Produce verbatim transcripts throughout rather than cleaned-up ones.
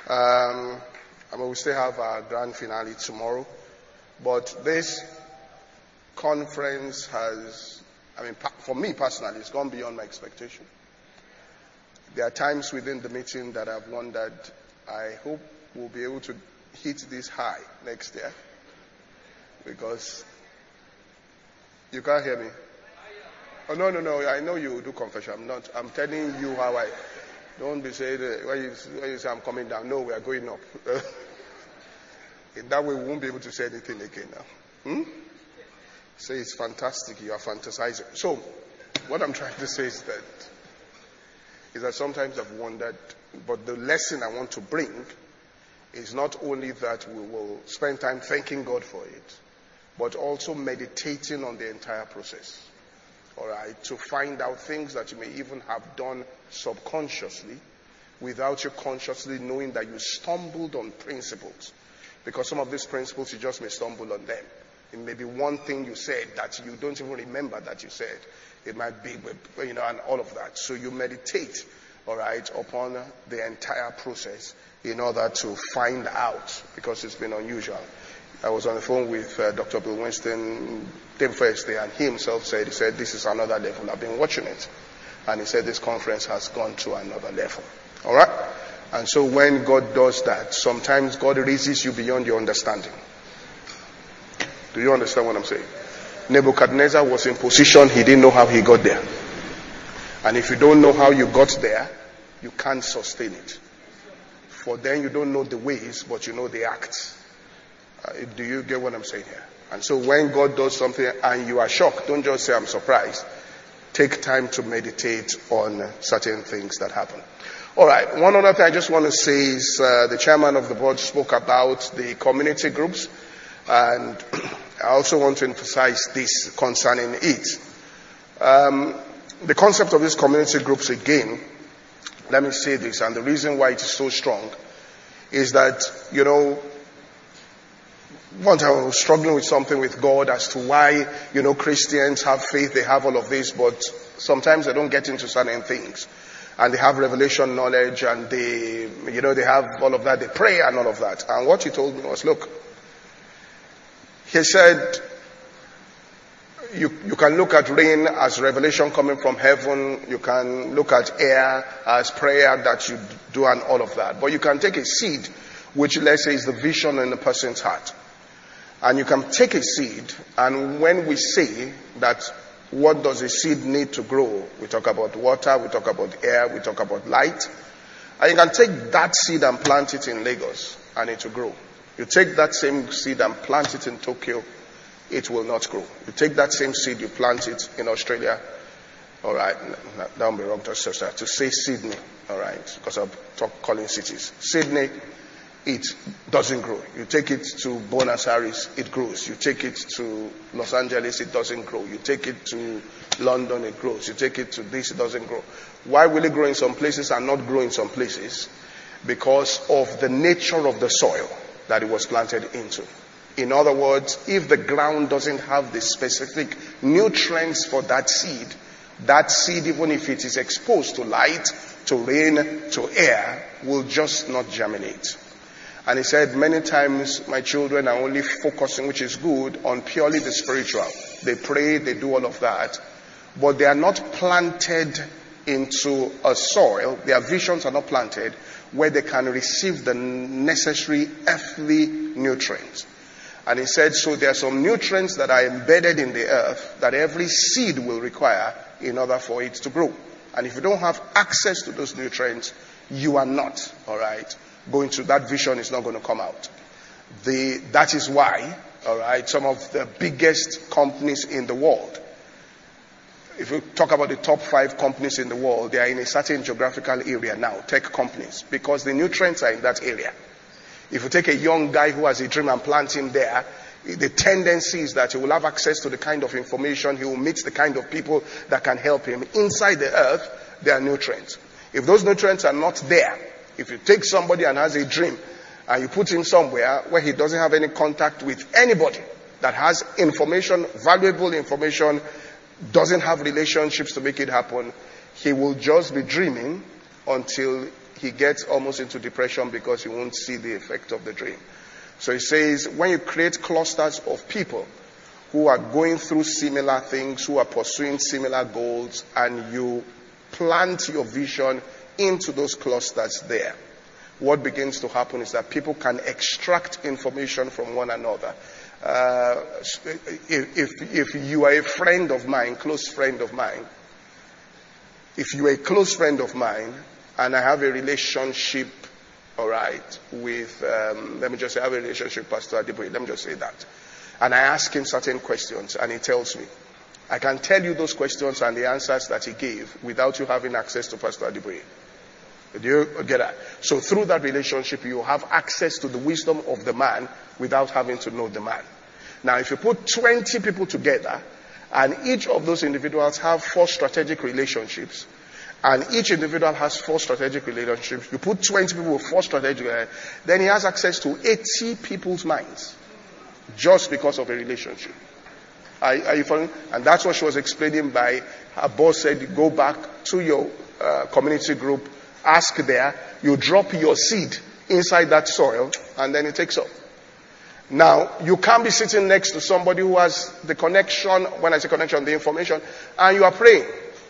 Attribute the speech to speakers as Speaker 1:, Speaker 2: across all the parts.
Speaker 1: Um, I mean, we still have our grand finale tomorrow, but this conference has, I mean, for me personally, it's gone beyond my expectation. There are times within the meeting that I've wondered, I hope we'll be able to hit this high next year, because you can't hear me. Oh, no, no, no, I know you do confession. I'm not, I'm telling you how I, don't be saying, uh, when, you, when you say I'm coming down, no, we are going up. In that way, we won't be able to say anything again now. Hmm? Say it's fantastic, you are fantasizing. So, what I'm trying to say is that, is that sometimes I've wondered, but the lesson I want to bring is not only that we will spend time thanking God for it, but also meditating on the entire process. All right, to find out things that you may even have done subconsciously without you consciously knowing that you stumbled on principles. Because some of these principles you just may stumble on them. It may be one thing you said that you don't even remember that you said. It might be, you know, and all of that. So you meditate, all right, upon the entire process in order to find out, because it's been unusual. I was on the phone with uh, Doctor Bill Winston day first day, and he himself said, he said, this is another level. I've been watching it. And he said, this conference has gone to another level. All right? And so when God does that, sometimes God raises you beyond your understanding. Do you understand what I'm saying? Nebuchadnezzar was in position, he didn't know how he got there. And if you don't know how you got there, you can't sustain it. For then you don't know the ways, but you know the acts. Uh, do you get what I'm saying here? And so when God does something and you are shocked, don't just say, I'm surprised. Take time to meditate on certain things that happen. All right. One other thing I just want to say is uh, the chairman of the board spoke about the community groups. And I also want to emphasize this concerning it. Um, the concept of these community groups, again, let me say this, and the reason why it is so strong is that, you know, once I was struggling with something with God as to why, you know, Christians have faith, they have all of this, but sometimes they don't get into certain things. And they have revelation knowledge, and they, you know, they have all of that, they pray and all of that. And what he told me was, look, he said, you, you can look at rain as revelation coming from heaven. You can look at air as prayer that you do and all of that. But you can take a seed, which let's say is the vision in the person's heart. And you can take a seed, and when we say that what does a seed need to grow, we talk about water, we talk about air, we talk about light. And you can take that seed and plant it in Lagos, and it will grow. You take that same seed and plant it in Tokyo, it will not grow. You take that same seed, you plant it in Australia. All right, that would be wrong to say, to say Sydney, all right, because I'm talk, calling cities. Sydney, it doesn't grow. You take it to Buenos Aires, it grows. You take it to Los Angeles, it doesn't grow. You take it to London, it grows. You take it to this, it doesn't grow. Why will it grow in some places and not grow in some places? Because of the nature of the soil that it was planted into. In other words, if the ground doesn't have the specific nutrients for that seed, that seed, even if it is exposed to light, to rain, to air, will just not germinate. And he said, many times my children are only focusing, which is good, on purely the spiritual. They pray, they do all of that. But they are not planted into a soil, their visions are not planted, where they can receive the necessary earthly nutrients. And he said, so there are some nutrients that are embedded in the earth that every seed will require in order for it to grow. And if you don't have access to those nutrients, you are not, all right, going to, that vision is not going to come out. The, that is why, all right, some of the biggest companies in the world, if you talk about the top five companies in the world, they are in a certain geographical area now, tech companies, because the nutrients are in that area. If you take a young guy who has a dream and plant him there, the tendency is that he will have access to the kind of information, he will meet the kind of people that can help him. Inside the earth, there are nutrients. If those nutrients are not there, if you take somebody and has a dream and you put him somewhere where he doesn't have any contact with anybody that has information, valuable information, doesn't have relationships to make it happen, he will just be dreaming until he gets almost into depression because he won't see the effect of the dream. So he says, when you create clusters of people who are going through similar things, who are pursuing similar goals, and you plant your vision into those clusters there, what begins to happen is that people can extract information from one another. Uh, if, if, if you are a friend of mine, close friend of mine, if you are a close friend of mine, and I have a relationship, all right, with, um, let me just say, I have a relationship with Pastor Adeboye, let me just say that. And I ask him certain questions, and he tells me. I can tell you those questions and the answers that he gave without you having access to Pastor Adeboye. Do you get that? So through that relationship, you have access to the wisdom of the man without having to know the man. Now, if you put twenty people together, and each of those individuals have four strategic relationships, and each individual has four strategic relationships, you put twenty people with four strategic, uh, then he has access to eighty people's minds, just because of a relationship. Are, are you following? And that's what she was explaining by her boss said, go back to your uh, community group, ask there, you drop your seed inside that soil, and then it takes off. Now, you can't be sitting next to somebody who has the connection, when I say connection, the information, and you are praying.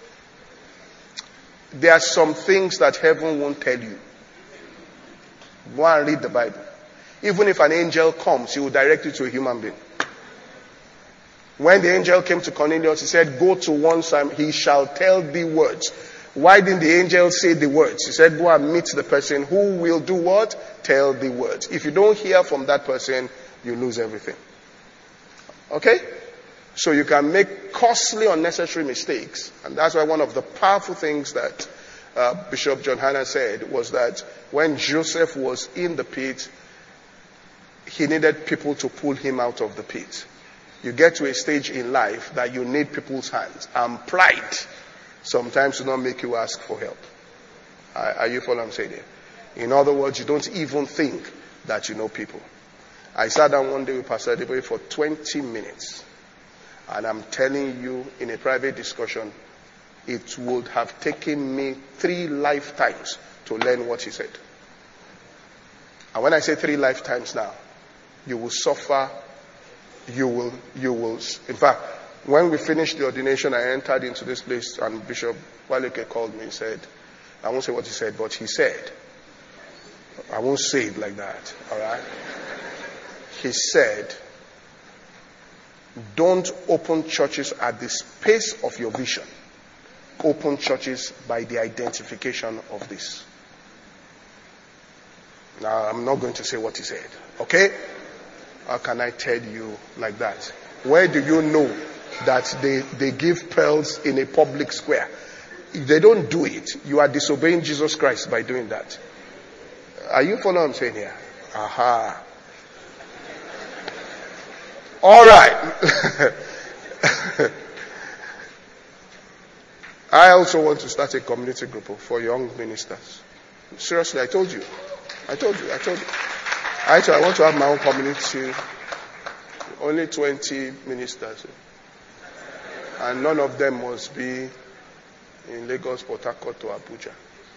Speaker 1: There are some things that heaven won't tell you. Go and read the Bible. Even if an angel comes, he will direct you to a human being. When the angel came to Cornelius, he said, go to one side, he shall tell thee words. Why didn't the angel say the words? He said, go and meet the person who will do what? Tell the words. If you don't hear from that person, you lose everything. Okay? So you can make costly, unnecessary mistakes. And that's why one of the powerful things that uh, Bishop John Hanna said was that when Joseph was in the pit, he needed people to pull him out of the pit. You get to a stage in life that you need people's hands. And pride sometimes does not make you ask for help. Are, are you following what I'm saying here? In other words, you don't even think that you know people. I sat down one day with Pastor Adeboye for twenty minutes. And I'm telling you, in a private discussion, it would have taken me three lifetimes to learn what he said. And when I say three lifetimes now, you will suffer, you will, you will, in fact, when we finished the ordination, I entered into this place and Bishop Waleke called me and said, I won't say what he said, but he said, I won't say it like that, alright? He said, don't open churches at the pace of your vision. Open churches by the identification of this. Now, I'm not going to say what he said, okay? How can I tell you like that? Where do you know that they, they give pearls in a public square? If they don't do it, you are disobeying Jesus Christ by doing that. Are you following what I'm saying here? Aha. All right. I also want to start a community group for young ministers. Seriously, I told you. I told you. I told you. I told you I want to have my own community. Only twenty ministers. And none of them must be in Lagos, Port Harcourt, or Abuja.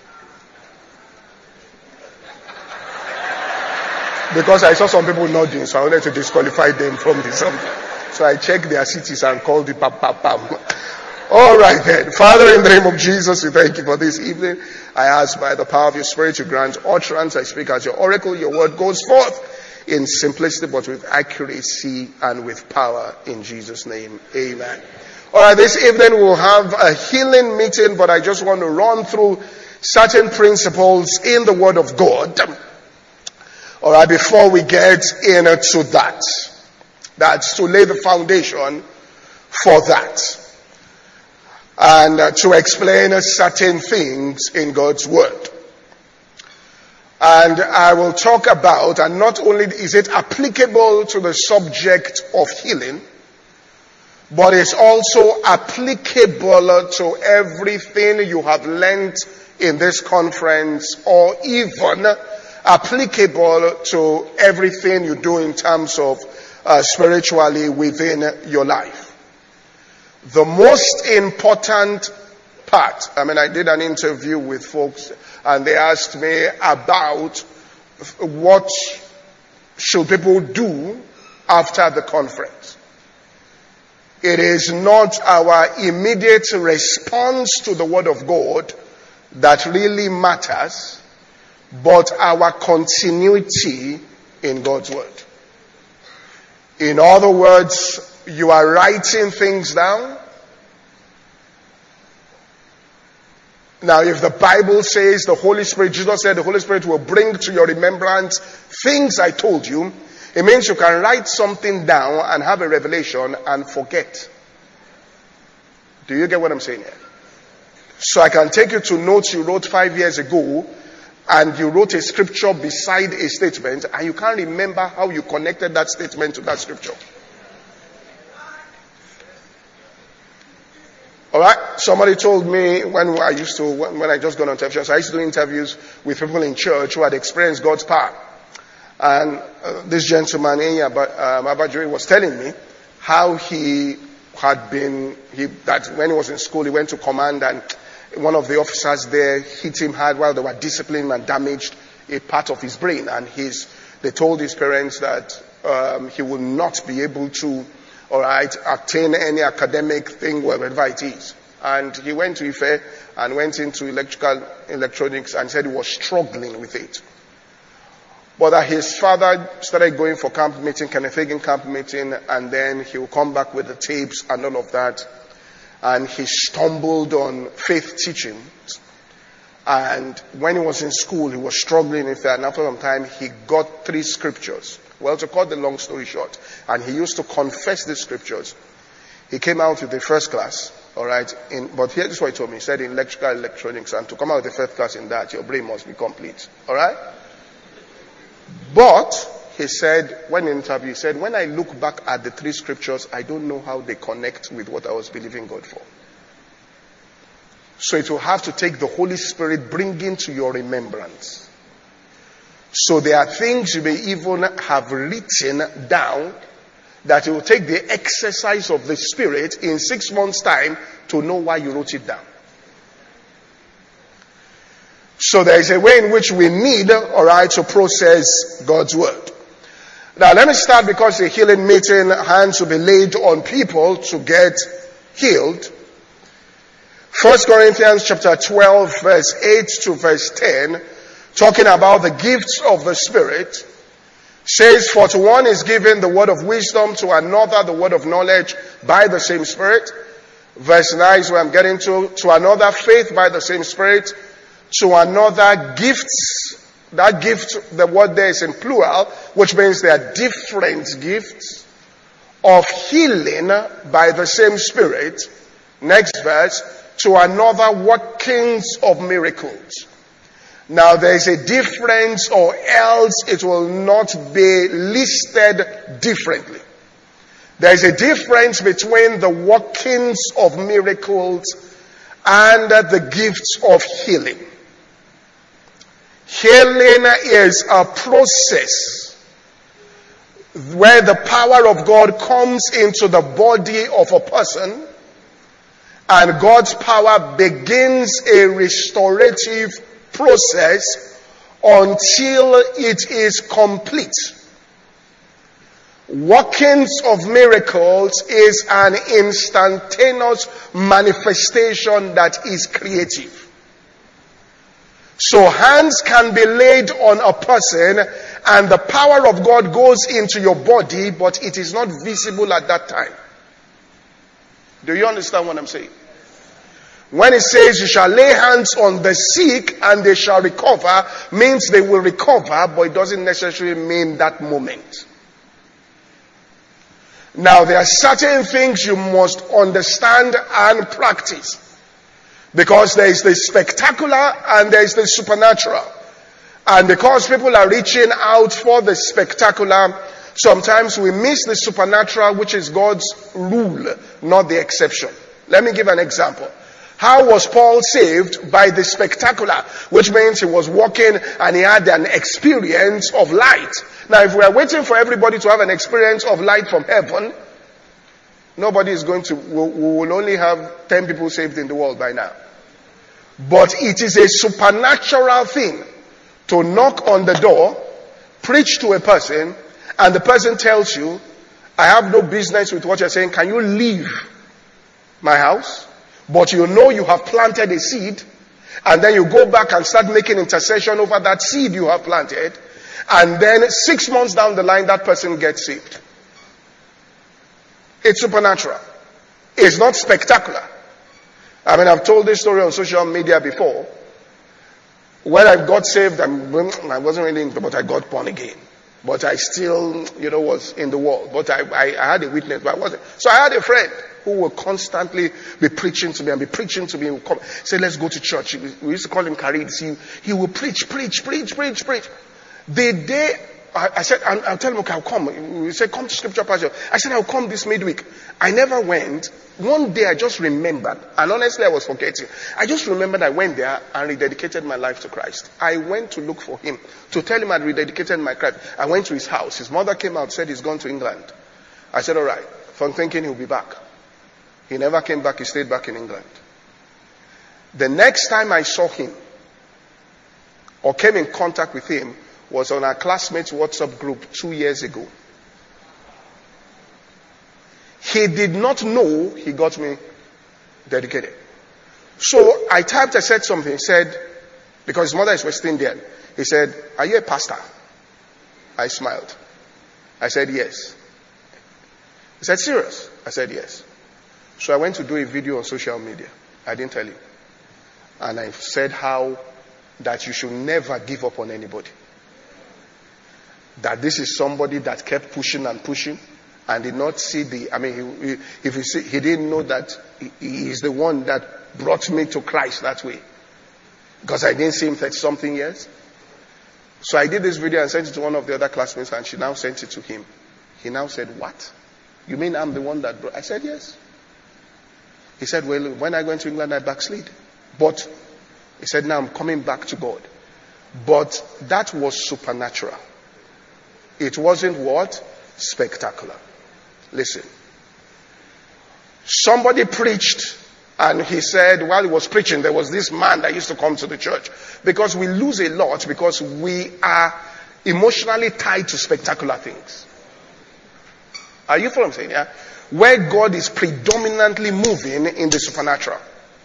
Speaker 1: Because I saw some people nodding, so I wanted to disqualify them from this. So I checked their cities and called the pam pam pam. All right then. Father, in the name of Jesus, we thank you for this evening. I ask by the power of your Spirit to grant utterance. I speak as your oracle. Your word goes forth in simplicity, but with accuracy and with power. In Jesus' name, amen. All right, this evening we'll have a healing meeting, but I just want to run through certain principles in the Word of God. All right, before we get into that, that's to lay the foundation for that. And uh, to explain uh, certain things in God's Word. And I will talk about, and not only is it applicable to the subject of healing, but it's also applicable to everything you have learned in this conference, or even applicable to everything you do in terms of uh, spiritually within your life. The most important part. I mean, I did an interview with folks and they asked me about what should people do after the conference. It is not our immediate response to the Word of God that really matters, but our continuity in God's Word. In other words, you are writing things down. Now, if the Bible says the Holy Spirit, Jesus said the Holy Spirit will bring to your remembrance things I told you, it means you can write something down and have a revelation and forget. Do you get what I'm saying here? So I can take you to notes you wrote five years ago, and you wrote a scripture beside a statement, and you can't remember how you connected that statement to that scripture. Alright? Somebody told me when I used to, when I just got on television, so I used to do interviews with people in church who had experienced God's power. And uh, this gentleman, Enya Abajuri, was telling me how he had been, he, that when he was in school, he went to command and one of the officers there hit him hard while they were disciplining him and damaged a part of his brain. And his, they told his parents that um, he will not be able to, all right, attain any academic thing, wherever it is. And he went to Ife and went into electrical electronics and said he was struggling with it. But that his father started going for camp meeting, Kenneth Hagin camp meeting, and then he would come back with the tapes and all of that. And he stumbled on faith teachings. And when he was in school, he was struggling with that. And after some time, he got three scriptures. Well, to cut the long story short, and he used to confess the scriptures. He came out with the first class, all right. In, but here is what he told me. He said in electrical electronics, and to come out with the first class in that, your brain must be complete, all right. But he said, when in interview, he said, when I look back at the three scriptures, I don't know how they connect with what I was believing God for. So it will have to take the Holy Spirit bringing to your remembrance. So there are things you may even have written down that it will take the exercise of the Spirit in six months' time to know why you wrote it down. So there is a way in which we need, all right, to process God's word. Now let me start, because the healing meeting, hands will be laid on people to get healed. First Corinthians chapter twelve, verse eight to verse ten, talking about the gifts of the Spirit, says, for to one is given the word of wisdom, to another the word of knowledge by the same Spirit. Verse nine is where I'm getting to. To another faith by the same Spirit. To another gifts. That gift, the word there is in plural, which means there are different gifts of healing by the same Spirit. Next verse. To another workings of miracles. Now there is a difference, or else it will not be listed differently. There is a difference between the workings of miracles and the gifts of healing. Healing is a process where the power of God comes into the body of a person, and God's power begins a restorative process until it is complete. Workings of miracles is an instantaneous manifestation that is creative. So hands can be laid on a person and the power of God goes into your body, but it is not visible at that time. Do you understand what I'm saying? When it says you shall lay hands on the sick and they shall recover, means they will recover, but it doesn't necessarily mean that moment. Now there are certain things you must understand and practice. Because there is the spectacular and there is the supernatural. And because people are reaching out for the spectacular, sometimes we miss the supernatural, which is God's rule, not the exception. Let me give an example. How was Paul saved? By the spectacular, which means he was walking and he had an experience of light. Now if we are waiting for everybody to have an experience of light from heaven, nobody is going to, we will only have ten people saved in the world by now. But it is a supernatural thing to knock on the door, preach to a person, and the person tells you, I have no business with what you're saying. Can you leave my house? But you know you have planted a seed, and then you go back and start making intercession over that seed you have planted, and then six months down the line, that person gets saved. It's supernatural. It's not spectacular. I mean, I've told this story on social media before. When I got saved, I'm, I wasn't really, but I got born again. But I still, you know, was in the world. But I, I, I had a witness, but I wasn't. So I had a friend who would constantly be preaching to me and be preaching to me. He would come, say, let's go to church. We used to call him Karid. He, he would preach, preach, preach, preach, preach. The day, I, I said, I'll, I'll tell him, okay, I'll come. He said, come to scripture pastor. I said, I'll come this midweek. I never went. One day I just remembered, and honestly I was forgetting. I just remembered I went there and rededicated my life to Christ. I went to look for him, to tell him I'd rededicated my Christ. I went to his house. His mother came out, said he's gone to England. I said, all right. From thinking he'll be back. He never came back. He stayed back in England. The next time I saw him, or came in contact with him, was on our classmates' WhatsApp group two years ago. He did not know he got me dedicated. So I typed, I said something. He said, because his mother is West Indian, he said, are you a pastor? I smiled. I said, yes. He said, serious? I said, yes. So I went to do a video on social media. I didn't tell him. And I said how that you should never give up on anybody. That this is somebody that kept pushing and pushing. And did not see the, I mean, he, he, if he, see, he didn't know that he, he is the one that brought me to Christ that way. Because I didn't see him for something years. So I did this video and sent it to one of the other classmates, and she now sent it to him. He now said, what? You mean I'm the one that brought? I said, yes. He said, well, when I went to England, I backslid. But, he said, now I'm coming back to God. But that was supernatural. It wasn't what? Spectacular. Listen. Somebody preached, and he said while he was preaching, there was this man that used to come to the church. Because we lose a lot because we are emotionally tied to spectacular things. Are you following what I'm saying? Yeah? Where God is predominantly moving in the supernatural.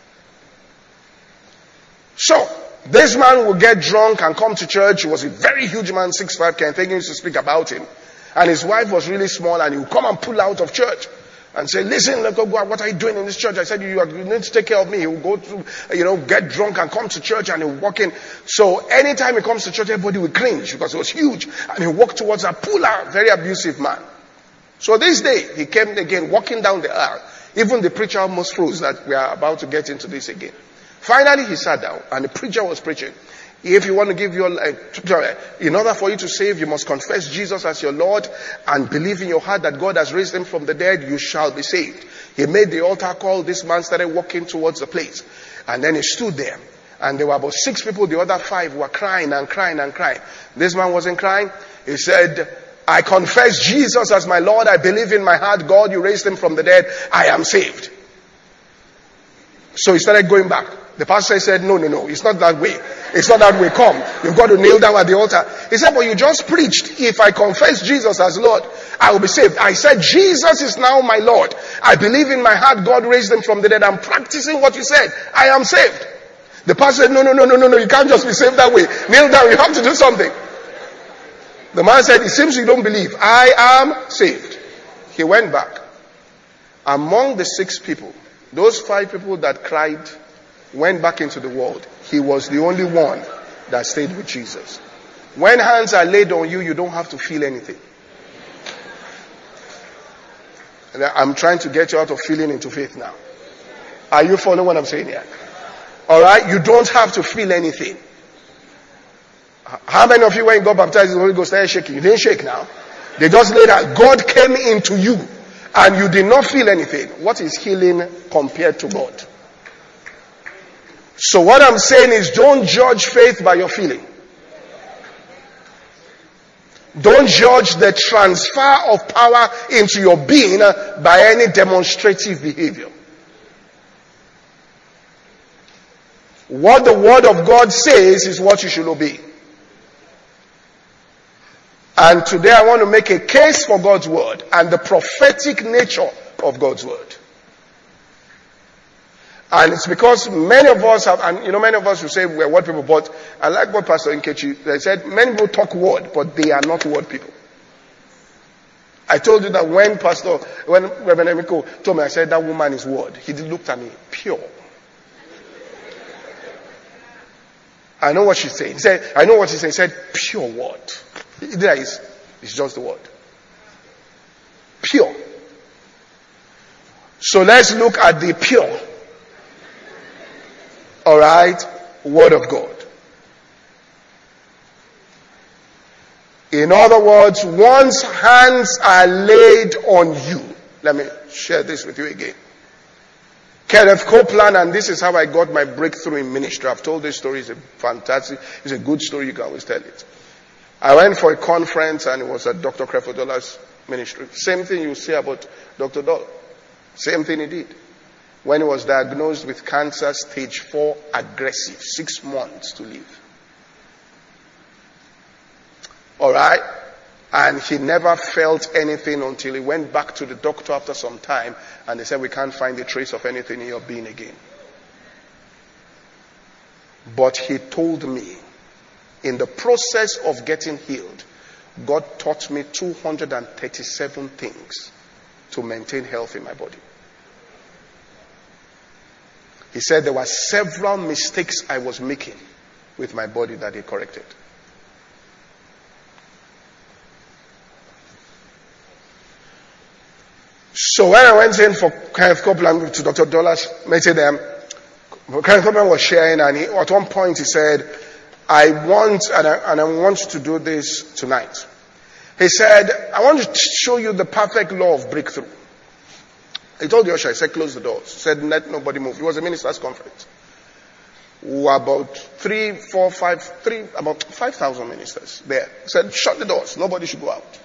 Speaker 1: So, this man will get drunk and come to church. He was a very huge man, six five. Ken Hagin used to speak about him. And his wife was really small, and he would come and pull out of church and say, listen, what are you doing in this church? I said, you, are, you need to take care of me. He will go to, you know, get drunk and come to church, and he will walk in. So anytime he comes to church, everybody will cringe because it was huge. And he walked towards a pull out, very abusive man. So this day, he came again, walking down the aisle. Even the preacher almost froze that we are about to get into this again. Finally, he sat down, and the preacher was preaching. If you want to give your life, in order for you to save, you must confess Jesus as your Lord and believe in your heart that God has raised him from the dead, you shall be saved. He made the altar call. This man started walking towards the place. And then he stood there. And there were about six people. The other five were crying and crying and crying. This man wasn't crying. He said, I confess Jesus as my Lord. I believe in my heart, God, you raised him from the dead. I am saved. So he started going back. The pastor said, no, no, no, it's not that way. It's not that way. Come. You've got to kneel down at the altar. He said, but you just preached. If I confess Jesus as Lord, I will be saved. I said, Jesus is now my Lord. I believe in my heart God raised him from the dead. I'm practicing what you said. I am saved. The pastor said, no, no, no, no, no, no. You can't just be saved that way. Kneel down. You have to do something. The man said, it seems you don't believe. I am saved. He went back. Among the six people, those five people that cried, went back into the world. He was the only one that stayed with Jesus. When hands are laid on you, you don't have to feel anything. And I'm trying to get you out of feeling into faith now. Are you following what I'm saying here? Alright? You don't have to feel anything. How many of you, when you got baptized in the Holy Ghost, started shaking? You didn't shake now. They just laid out. God came into you and you did not feel anything. What is healing compared to God? So what I'm saying is, don't judge faith by your feeling. Don't judge the transfer of power into your being by any demonstrative behavior. What the word of God says is what you should obey. And today I want to make a case for God's word and the prophetic nature of God's word. And it's because many of us have, and you know, many of us will say we're word people, but I like what Pastor Nkechi, they said many people talk word, but they are not word people. I told you that when Pastor, when Reverend Emiko told me, I said that woman is word. He looked at me, pure. I know what she's saying. He said, I know what she's saying. He said, pure word. There is, it's just the word. Pure. So let's look at the pure. Alright, word of God. In other words, once hands are laid on you. Let me share this with you again. Kenneth Copeland, and this is how I got my breakthrough in ministry. I've told this story. It's a fantastic, it's a good story. You can always tell it. I went for a conference and it was at Doctor Crefodola's ministry. Same thing you say about Doctor Dollar. Same thing he did. When he was diagnosed with cancer, stage four, aggressive, six months to live. Alright? And he never felt anything until he went back to the doctor after some time and they said, we can't find a trace of anything in your being again. But he told me, in the process of getting healed, God taught me two hundred thirty-seven things to maintain health in my body. He said there were several mistakes I was making with my body that he corrected. So when I went in for Kenneth Copeland to Doctor Dollar's meeting, them, Kenneth Copeland was sharing, and he, at one point he said, I want, and I, and I want you to do this tonight. He said, I want to show you the perfect law of breakthrough. He told the usher, he said, close the doors. He said, let nobody move. It was a minister's conference. We were about three, four, five, three, about five thousand ministers there. He said, shut the doors. Nobody should go out.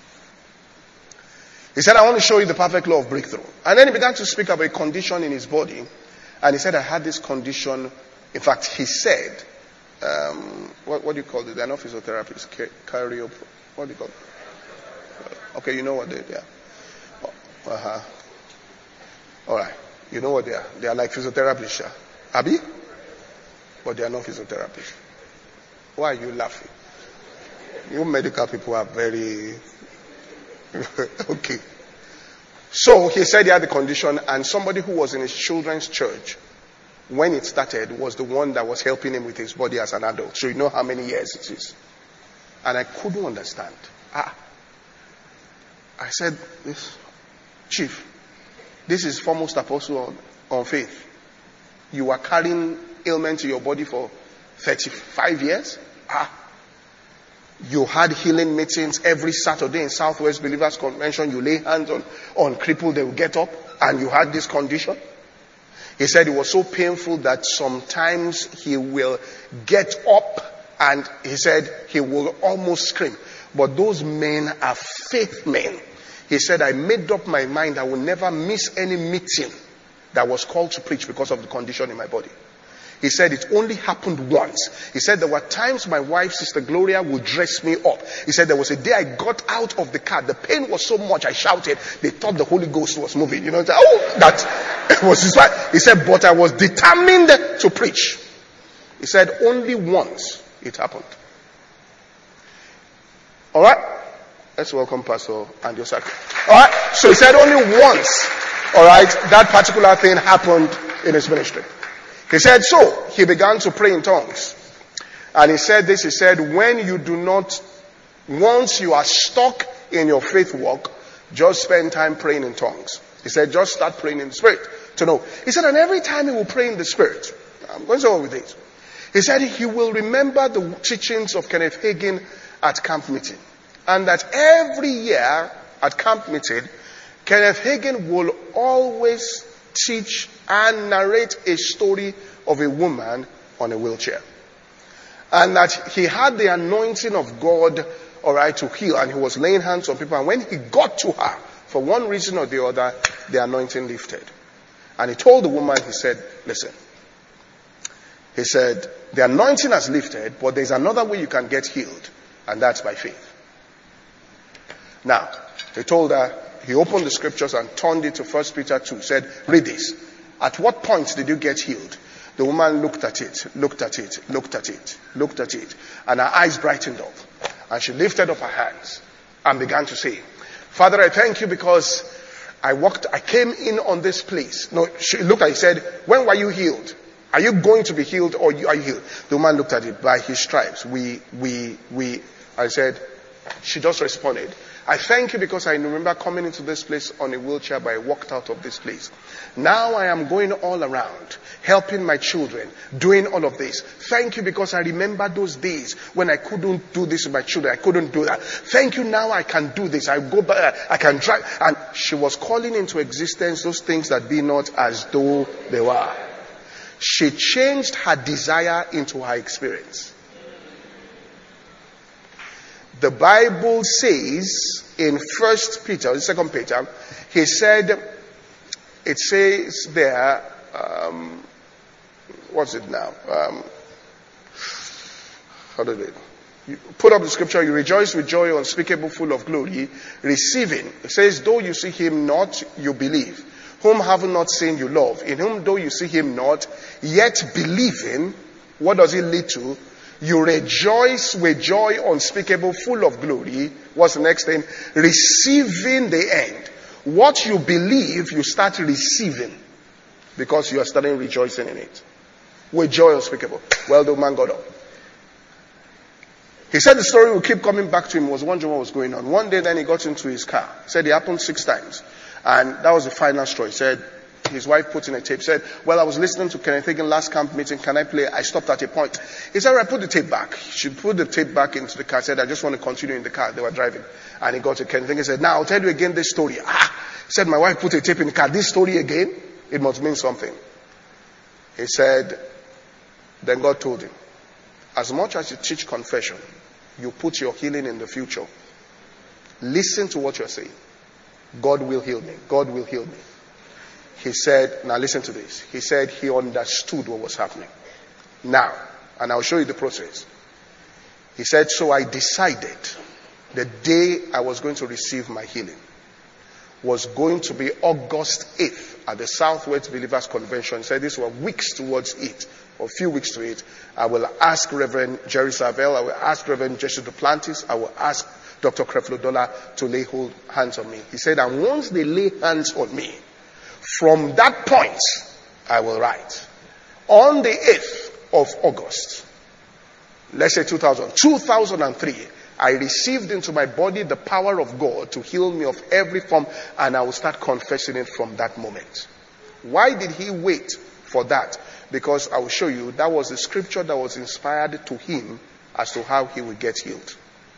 Speaker 1: He said, I want to show you the perfect law of breakthrough. And then he began to speak about a condition in his body. And he said, I had this condition. In fact, he said, um, what, what do you call it? They're not physiotherapists. Cardio, what do you call it? Okay, you know what they, they are. Uh-huh. All right. You know what they are? They are like physiotherapists, yeah. Abi? But they are not physiotherapists. Why are you laughing? You medical people are very... okay. So he said he had the condition, and somebody who was in his children's church when it started was the one that was helping him with his body as an adult. So you know how many years it is. And I couldn't understand. Ah. I said, this, Chief, this is foremost apostle on, on faith. You are carrying ailments in your body for thirty-five years? Ah. You had healing meetings every Saturday in Southwest Believers Convention. You lay hands on, on crippled, they will get up. And you had this condition. He said it was so painful that sometimes he will get up and he said he will almost scream. But those men are faith men. He said, I made up my mind I will never miss any meeting that was called to preach because of the condition in my body. He said it only happened once. He said there were times my wife, Sister Gloria, would dress me up. He said there was a day I got out of the car. The pain was so much I shouted. They thought the Holy Ghost was moving. You know, oh, that was his wife. He said, but I was determined to preach. He said only once it happened. All right. Let's welcome Pastor Andrew Saki. All right. So he said only once. All right. That particular thing happened in his ministry. He said, so he began to pray in tongues. And he said this, he said, when you do not, once you are stuck in your faith walk, just spend time praying in tongues. He said, just start praying in the Spirit to know. He said, and every time he will pray in the Spirit, I'm going to go with this. He said he will remember the teachings of Kenneth Hagin at camp meeting. And that every year at camp meeting, Kenneth Hagin will always teach and narrate a story of a woman on a wheelchair. And that he had the anointing of God, all right, to heal. And he was laying hands on people. And when he got to her, for one reason or the other, the anointing lifted. And he told the woman, he said, listen, He said, the anointing has lifted, but there's another way you can get healed, and that's by faith. Now, he told her, he opened the scriptures and turned it to First Peter two, said, read this. At what point did you get healed? The woman looked at it, looked at it, looked at it, looked at it, and her eyes brightened up. And she lifted up her hands and began to say, Father, I thank you because I walked, I came in on this place. No, she looked at it, said, when were you healed? Are you going to be healed or are you healed? The woman looked at it, by his stripes. We, we, we, I said, she just responded, I thank you because I remember coming into this place on a wheelchair, but I walked out of this place. Now I am going all around, helping my children, doing all of this. Thank you because I remember those days when I couldn't do this with my children. I couldn't do that. Thank you, now I can do this. I go back, I can try. And she was calling into existence those things that be not as though they were. She changed her desire into her experience. The Bible says in First Peter, Second Peter, he said, it says there, um, what's it now? Um, how did it? You put up the scripture, you rejoice with joy unspeakable, full of glory, receiving. It says, though you see him not, you believe. Whom have not seen you love. In whom though you see him not, yet believing, what does it lead to? You rejoice with joy unspeakable, full of glory. What's the next thing? Receiving the end. What you believe, you start receiving. Because you are starting rejoicing in it. With joy unspeakable. Well, the man got up. He said the story will keep coming back to him. He was wondering what was going on. One day then he got into his car. He said it happened six times. And that was the final straw. He said, his wife put in a tape, said, well, I was listening to Kenneth Hagin last camp meeting. Can I play? I stopped at a point. He said, I put the tape back. She put the tape back into the car. Said, I just want to continue in the car. They were driving. And he got to Kenneth Hagin and said, now I'll tell you again this story. Ah, he said, my wife put a tape in the car. This story again? It must mean something. He said, then God told him, as much as you teach confession, you put your healing in the future. Listen to what you're saying. God will heal me. God will heal me. He said, now listen to this. He said he understood what was happening. Now, and I'll show you the process. He said, so I decided the day I was going to receive my healing was going to be August eighth at the Southwest Believers Convention. He said this were weeks towards it, or a few weeks to it. I will ask Reverend Jerry Savelle, I will ask Reverend Jesse Duplantis, I will ask Doctor Creflo Dollar to lay hold hands on me. He said, and once they lay hands on me, from that point, I will write. On the eighth of August, let's say two thousand, two thousand three, I received into my body the power of God to heal me of every form, and I will start confessing it from that moment. Why did he wait for that? Because I will show you that was the scripture that was inspired to him as to how he would get healed.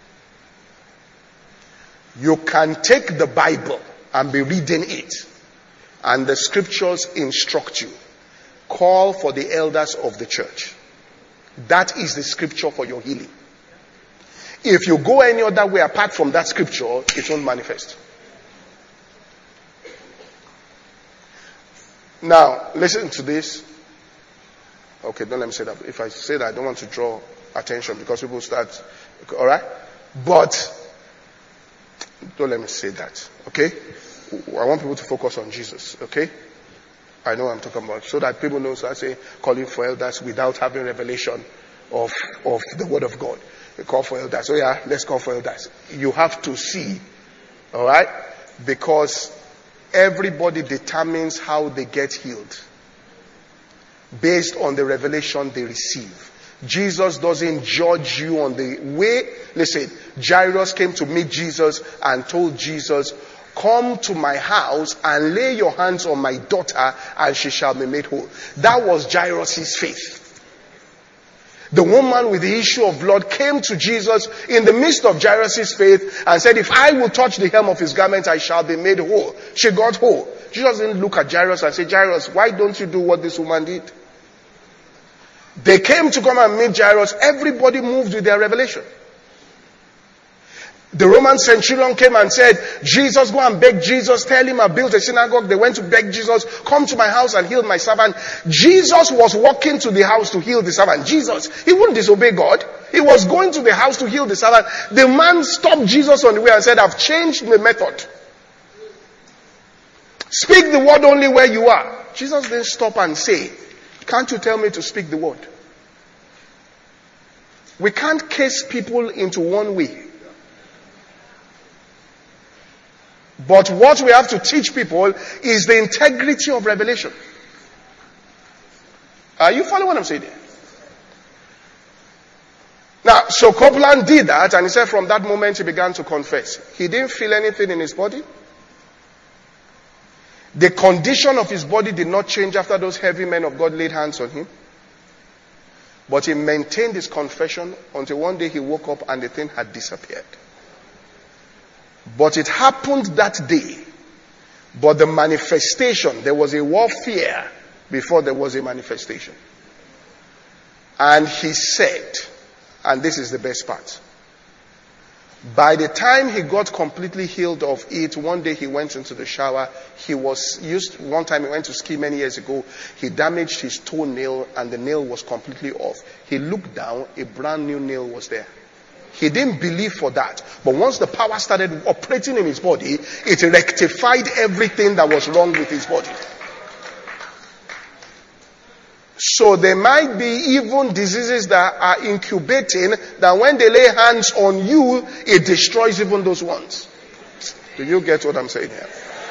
Speaker 1: You can take the Bible and be reading it, and the scriptures instruct you. Call for the elders of the church. That is the scripture for your healing. If you go any other way apart from that scripture, it won't manifest. Now, listen to this. Okay, don't let me say that. If I say that, I don't want to draw attention because people start, alright? But, don't let me say that, okay? I want people to focus on Jesus, okay? I know what I'm talking about. So that people know, so I say, calling for elders without having revelation of, of the word of God. They call for elders. So yeah, let's call for elders. You have to see, alright? Because everybody determines how they get healed based on the revelation they receive. Jesus doesn't judge you on the way. Listen, Jairus came to meet Jesus and told Jesus, come to my house and lay your hands on my daughter and she shall be made whole. That was Jairus' faith. The woman with the issue of blood came to Jesus in the midst of Jairus' faith and said, if I will touch the hem of his garment, I shall be made whole. She got whole. Jesus didn't look at Jairus and say, Jairus, why don't you do what this woman did? They came to come and meet Jairus. Everybody moved with their revelation. The Roman centurion came and said, Jesus, go and beg Jesus. Tell him I built a synagogue. They went to beg Jesus. Come to my house and heal my servant. Jesus was walking to the house to heal the servant. Jesus, he wouldn't disobey God. He was going to the house to heal the servant. The man stopped Jesus on the way and said, I've changed the method. Speak the word only where you are. Jesus didn't stop and say, can't you tell me to speak the word? We can't case people into one way. But what we have to teach people is the integrity of revelation. Are you following what I'm saying here? Now, so Copeland did that, and he said from that moment he began to confess. He didn't feel anything in his body. The condition of his body did not change after those heavy men of God laid hands on him. But he maintained his confession until one day he woke up and the thing had disappeared. But it happened that day. But the manifestation, there was a warfare before there was a manifestation. And he said, and this is the best part, by the time he got completely healed of it, one day he went into the shower. He was used, one time he went to ski many years ago. He damaged his toenail and the nail was completely off. He looked down, a brand new nail was there. He didn't believe for that. But once the power started operating in his body, it rectified everything that was wrong with his body. So there might be even diseases that are incubating, that when they lay hands on you, it destroys even those ones. Do you get what I'm saying here?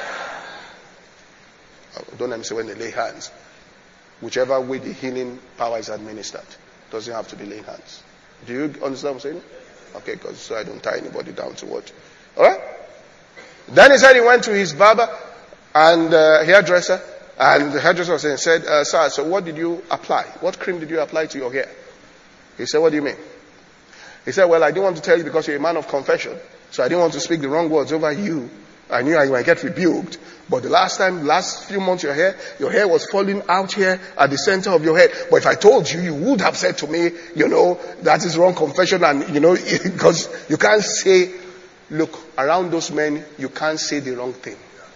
Speaker 1: Don't let me say when they lay hands. Whichever way the healing power is administered, doesn't have to be laying hands. Do you understand what I'm saying? Okay, because so I don't tie anybody down to what. Alright? Then he said he went to his barber and uh, hairdresser, and the hairdresser was saying, said, uh, sir, so what did you apply? What cream did you apply to your hair? He said, what do you mean? He said, well, I didn't want to tell you because you're a man of confession, so I didn't want to speak the wrong words over you. I knew I might get rebuked. But the last time, last few months, your hair, your hair was falling out here at the center of your head. But if I told you, you would have said to me, you know, that is wrong confession. And, you know, because you can't say, look, around those men, you can't say the wrong thing.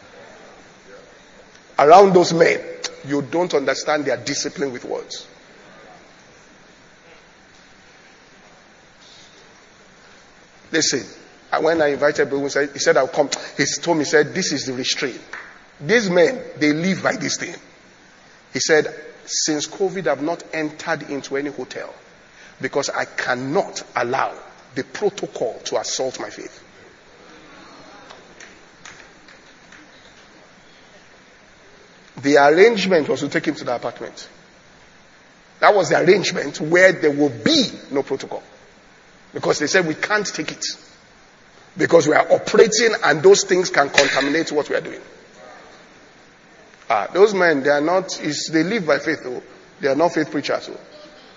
Speaker 1: Around those men, you don't understand their discipline with words. Listen. When I invited Bill, he said, I'll come. He told me, he said, this is the restraint. These men, they live by this thing. He said, since COVID, I've not entered into any hotel because I cannot allow the protocol to assault my faith. The arrangement was to take him to the apartment. That was the arrangement where there will be no protocol. Because they said we can't take it. Because we are operating and those things can contaminate what we are doing. Ah, those men, they are not, is, they live by faith though. They are not faith preachers. Though.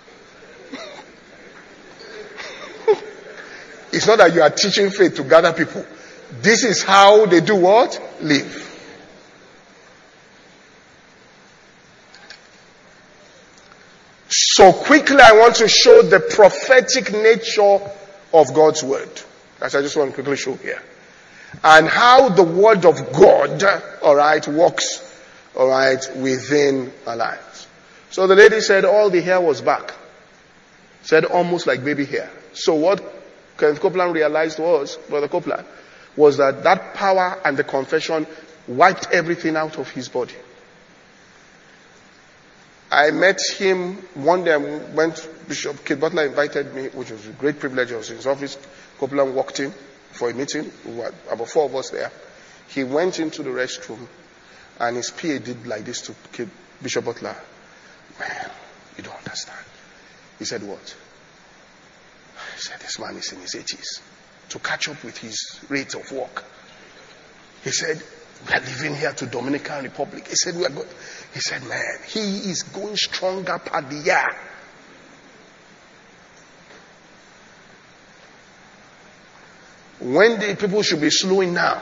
Speaker 1: It's not that you are teaching faith to gather people. This is how they do what? Live. So quickly I want to show the prophetic nature of God's word. As I just want to quickly show here. And how the word of God, alright, works, alright, within our lives. So the lady said all the hair was back. Said almost like baby hair. So what Kenneth Copeland realized was, Brother Copeland, was that that power and the confession wiped everything out of his body. I met him one day. I went, Bishop Kate Butler invited me, which was a great privilege. I was in his office. Copeland walked in for a meeting. We were about four of us there. He went into the restroom and his P A did like this to Kate, Bishop Butler. Man, you don't understand. He said, what? He said, this man is in his eighties. To catch up with his rate of work. He said, we are living here to Dominican Republic. He said, we are going. He said, man, he is going stronger per the year. When the people should be slowing down.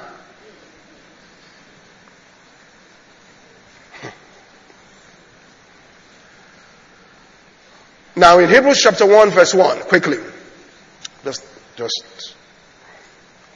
Speaker 1: Now in Hebrews chapter one verse one, quickly. Just, just.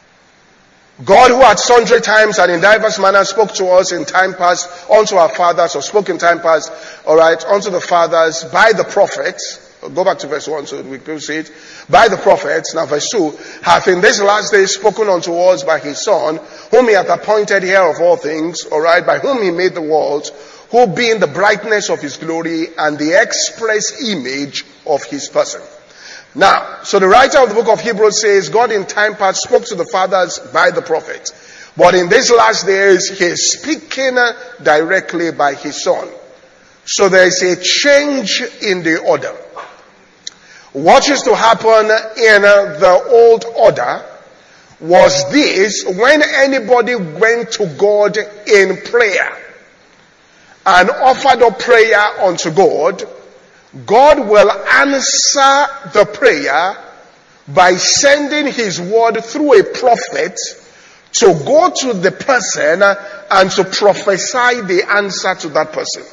Speaker 1: God, who at sundry times and in diverse manners spoke to us in time past, unto our fathers, or spoke in time past, alright, unto the fathers by the prophets. Go back to verse one so we can see it. By the prophets, now verse two, hath in this last day spoken unto us by his Son, whom he hath appointed heir of all things, alright, by whom he made the world, who being the brightness of his glory and the express image of his person. Now, so the writer of the book of Hebrews says, God in time past spoke to the fathers by the prophets. But in these last days, he is speaking directly by his Son. So there is a change in the order. What used to happen in the old order was this: when anybody went to God in prayer and offered up prayer unto God, God will answer the prayer by sending his word through a prophet to go to the person and to prophesy the answer to that person.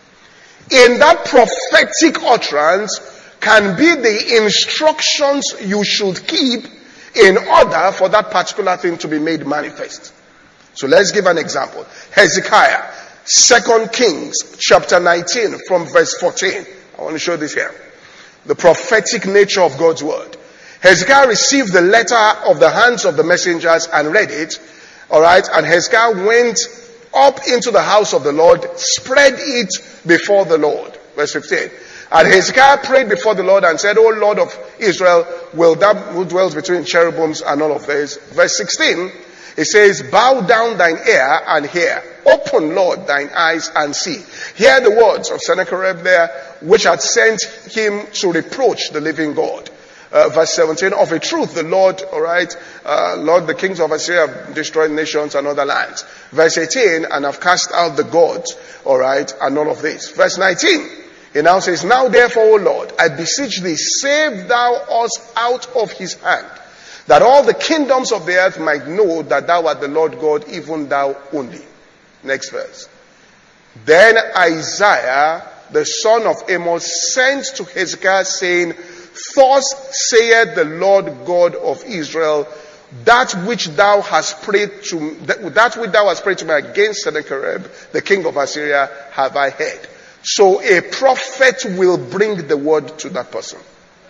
Speaker 1: In that prophetic utterance can be the instructions you should keep in order for that particular thing to be made manifest. So let's give an example. Hezekiah, Second Kings chapter nineteen from verse fourteen. I want to show this here. The prophetic nature of God's word. Hezekiah received the letter of the hands of the messengers and read it. Alright, and Hezekiah went up into the house of the Lord, spread it before the Lord. Verse fifteen. And Hezekiah prayed before the Lord and said, O Lord of Israel, will thou who dwells between cherubims and all of this. Verse sixteen, it says, bow down thine ear and hear. Open, Lord, thine eyes and see. Hear the words of Sennacherib there, which had sent him to reproach the living God. Uh, verse seventeen, of a truth, the Lord, alright, uh, Lord, the kings of Assyria have destroyed nations and other lands. Verse eighteen, and have cast out the gods, alright, and all of this. Verse nineteen, he now says, now therefore, O Lord, I beseech thee, save thou us out of his hand, that all the kingdoms of the earth might know that thou art the Lord God, even thou only. Next verse. Then Isaiah, the son of Amos, sent to Hezekiah, saying, thus saith the Lord God of Israel, that which thou hast prayed to, that which thou hast prayed to me against Sennacherib, the king of Assyria, have I heard. So a prophet will bring the word to that person.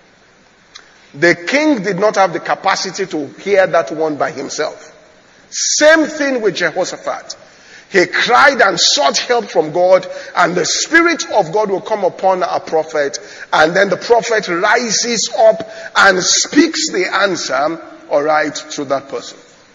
Speaker 1: The king did not have the capacity to hear that one by himself. Same thing with Jehoshaphat. He cried and sought help from God, and the Spirit of God will come upon a prophet, and then the prophet rises up and speaks the answer, alright, to that person.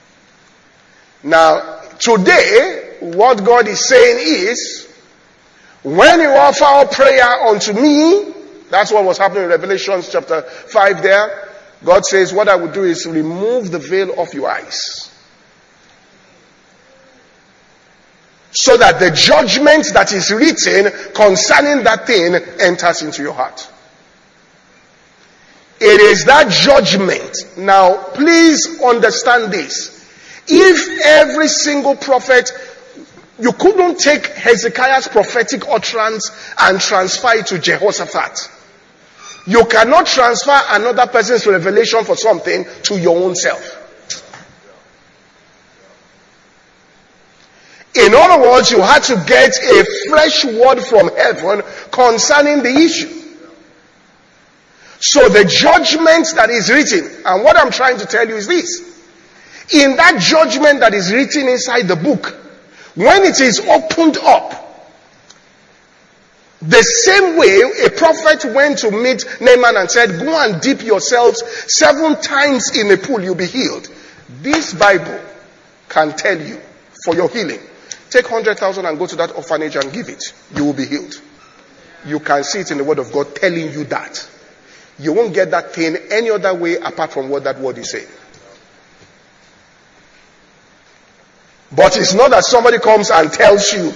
Speaker 1: Now, today, what God is saying is, when you offer up prayer unto me, that's what was happening in Revelation chapter five there. God says, what I will do is remove the veil of your eyes, so that the judgment that is written concerning that thing enters into your heart. It is that judgment. Now, please understand this. If every single prophet, you couldn't take Hezekiah's prophetic utterance and transfer it to Jehoshaphat. You cannot transfer another person's revelation for something to your own self. In other words, you had to get a fresh word from heaven concerning the issue. So the judgment that is written, and what I'm trying to tell you is this. In that judgment that is written inside the book, when it is opened up, the same way a prophet went to meet Naaman and said, go and dip yourselves seven times in a pool, you'll be healed. This Bible can tell you for your healing. Take one hundred thousand and go to that orphanage and give it. You will be healed. You can see it in the word of God telling you that. You won't get that thing any other way apart from what that word is saying. But it's not that somebody comes and tells you,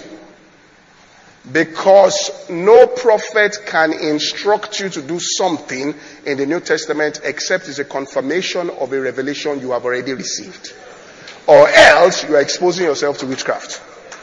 Speaker 1: because no prophet can instruct you to do something in the New Testament except it's a confirmation of a revelation you have already received. Or else you are exposing yourself to witchcraft.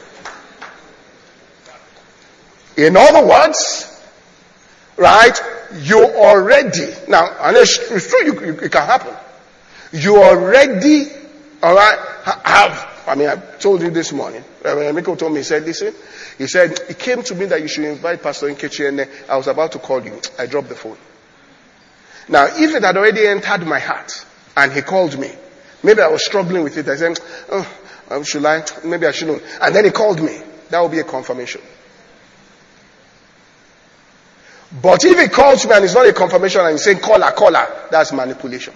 Speaker 1: In other words, right, you already, now, and it's, it's true, you, you, it can happen. You already, All right? I have, I mean, I told you this morning. Reverend Emiko told me, he said, listen, he said, it came to me that you should invite Pastor Nkechi, and I was about to call you. I dropped the phone. Now, if it had already entered my heart, and he called me, maybe I was struggling with it. I said, oh, should I? Maybe I shouldn't. And then he called me. That will be a confirmation. But if he calls me and it's not a confirmation and he's saying, call her, call her, that's manipulation.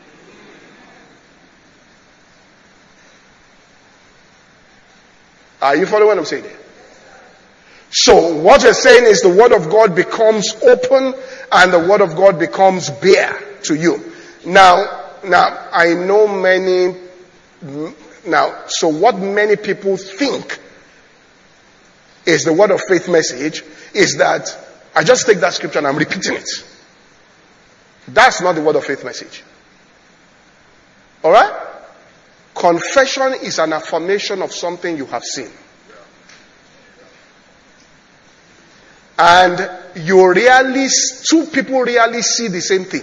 Speaker 1: Are you following what I'm saying? So what you're saying is the word of God becomes open and the word of God becomes bare to you. Now, now I know many, now, so what many people think is the word of faith message is that I just take that scripture and I'm repeating it. That's not the word of faith message. Alright? Confession is an affirmation of something you have seen. And you really, two people really see the same thing.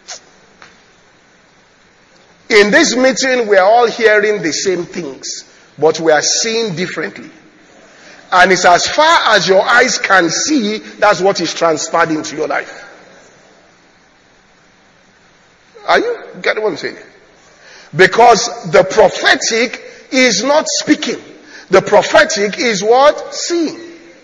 Speaker 1: In this meeting, we are all hearing the same things, but we are seeing differently. And it's as far as your eyes can see, that's what is transferred into your life. Are you getting what I'm saying? Because the prophetic is not speaking. The prophetic is what? Seeing.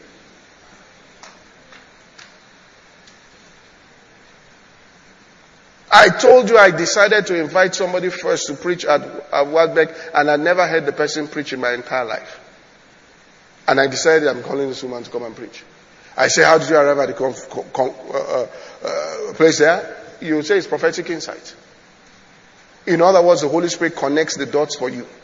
Speaker 1: I told you I decided to invite somebody first to preach at, at Waldbeck, and I never heard the person preach in my entire life. And I decided I'm calling this woman to come and preach. I say, how did you arrive at the con- con- con- uh, uh, place there? You say it's prophetic insight. In other words, the Holy Spirit connects the dots for you.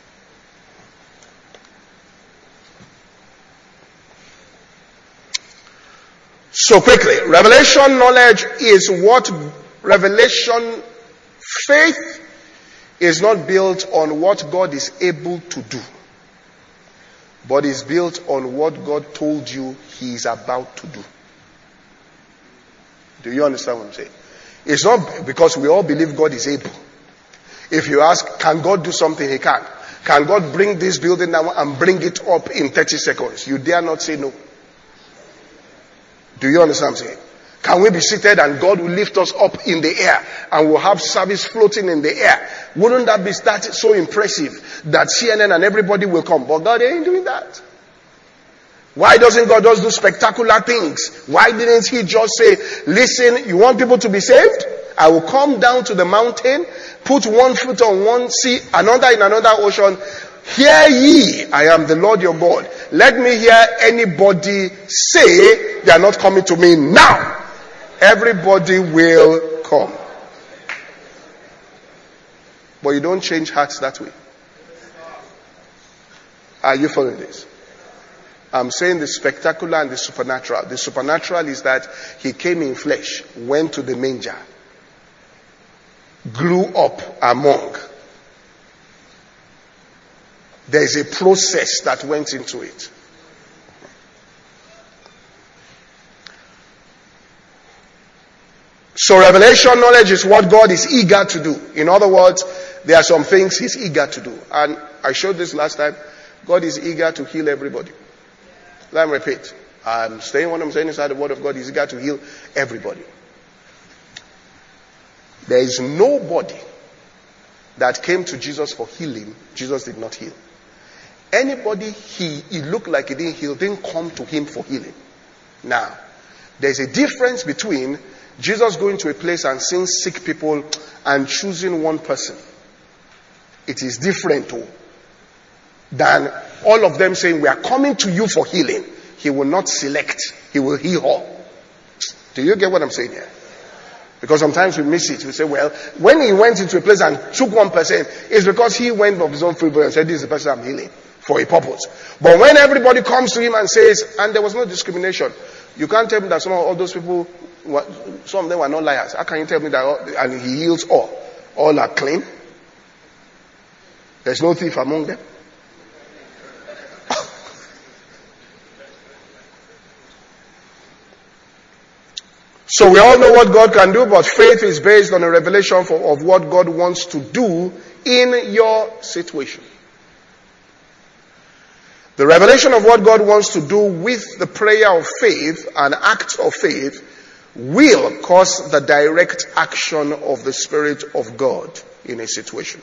Speaker 1: So quickly, revelation knowledge is what revelation faith is not built on what God is able to do, but is built on what God told you He is about to do. Do you understand what I'm saying? It's not because we all believe God is able. If you ask, can God do something? He can. Can God bring this building down and bring it up in thirty seconds? You dare not say no. Do you understand what I'm saying? Can we be seated and God will lift us up in the air and we'll have service floating in the air? Wouldn't that be that so impressive that C N N and everybody will come? But God ain't doing that. Why doesn't God just do spectacular things? Why didn't He just say, listen, you want people to be saved? I will come down to the mountain, put one foot on one sea, another in another ocean. Hear ye, I am the Lord your God. Let me hear anybody say they are not coming to me now. Everybody will come. But you don't change hearts that way. Are you following this? I'm saying the spectacular and the supernatural. The supernatural is that He came in flesh, went to the manger, grew up among. There's a process that went into it. So revelation knowledge is what God is eager to do. In other words, there are some things He's eager to do. And I showed this last time. God is eager to heal everybody. Let me repeat. I'm saying what I'm saying inside the word of God. He's eager to heal everybody. There is nobody that came to Jesus for healing, Jesus did not heal. Anybody he, he looked like he didn't heal, didn't come to Him for healing. Now, there's a difference between Jesus going to a place and seeing sick people and choosing one person. It is different too, than all of them saying, we are coming to you for healing. He will not select. He will heal all. Do you get what I'm saying here? Because sometimes we miss it. We say, well, when He went into a place and took one person, it's because He went of His own free will and said, this is the person I'm healing for a purpose. But when everybody comes to Him and says, and there was no discrimination, you can't tell me that some of all those people, some of them were not liars. How can you tell me that all, and He heals all? All are clean. There's no thief among them. So we all know what God can do, but faith is based on a revelation for, of what God wants to do in your situation. The revelation of what God wants to do with the prayer of faith and act of faith will cause the direct action of the Spirit of God in a situation.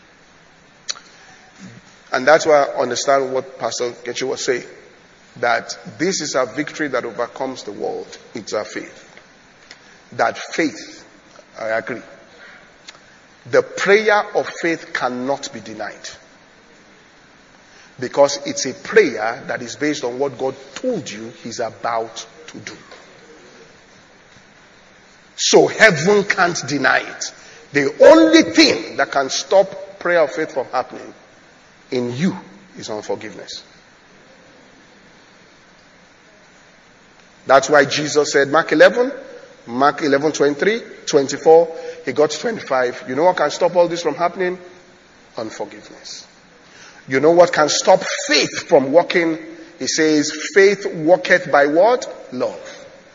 Speaker 1: And that's why I understand what Pastor Kechi was saying, that this is a victory that overcomes the world. It's our faith. That faith, I agree. The prayer of faith cannot be denied. Because it's a prayer that is based on what God told you He's about to do. So heaven can't deny it. The only thing that can stop prayer of faith from happening in you is unforgiveness. That's why Jesus said, Mark eleven, Mark eleven, twenty-three, twenty-four, he got to twenty-five. You know what can stop all this from happening? Unforgiveness. You know what can stop faith from working? He says, faith worketh by what? Love.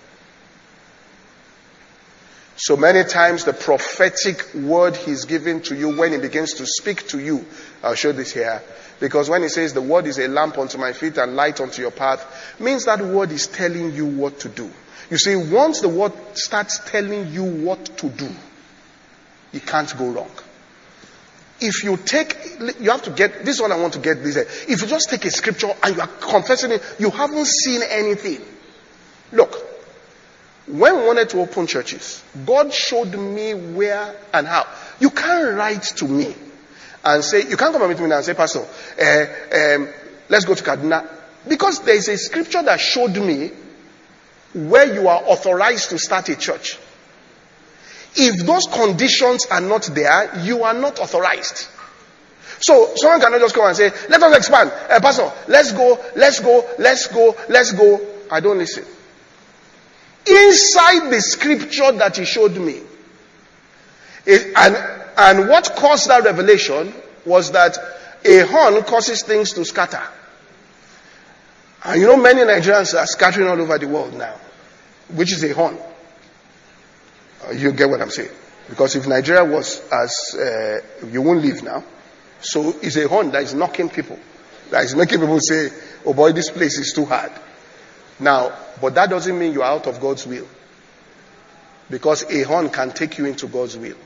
Speaker 1: So many times the prophetic word He's giving to you, when He begins to speak to you, I'll show this here, because when He says the word is a lamp unto my feet and light unto your path, means that word is telling you what to do. You see, once the word starts telling you what to do, you can't go wrong. If you take, you have to get, this is what I want to get this. If you just take a scripture and you are confessing it, you haven't seen anything. Look, when we wanted to open churches, God showed me where and how. You can't write to me and say, you can't come and meet me and say, Pastor, uh, um, let's go to Kaduna. Because there is a scripture that showed me where you are authorized to start a church. If those conditions are not there, you are not authorized. So someone cannot just come and say, let us expand. Uh, Pastor, let's go, let's go, let's go, let's go. I don't listen. Inside the scripture that He showed me, it, and, and what caused that revelation was that a horn causes things to scatter. And you know, many Nigerians are scattering all over the world now, which is a horn. Uh, you get what I'm saying? Because if Nigeria was as, uh, you won't leave now. So it's a horn that is knocking people. That is making people say, oh boy, this place is too hard. Now, but that doesn't mean you are out of God's will. Because a horn can take you into God's will.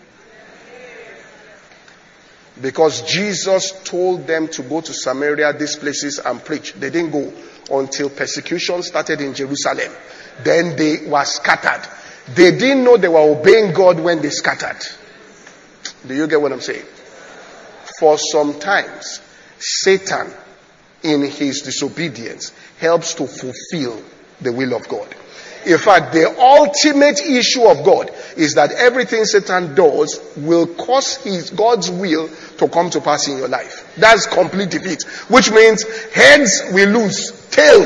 Speaker 1: Because Jesus told them to go to Samaria, these places, and preach. They didn't go until persecution started in Jerusalem. Then they were scattered. They didn't know they were obeying God when they scattered. Do you get what I'm saying? For sometimes, Satan, in his disobedience, helps to fulfill the will of God. In fact, the ultimate issue of God is that everything Satan does will cause his God's will to come to pass in your life. That's complete defeat. Which means heads will lose, tails.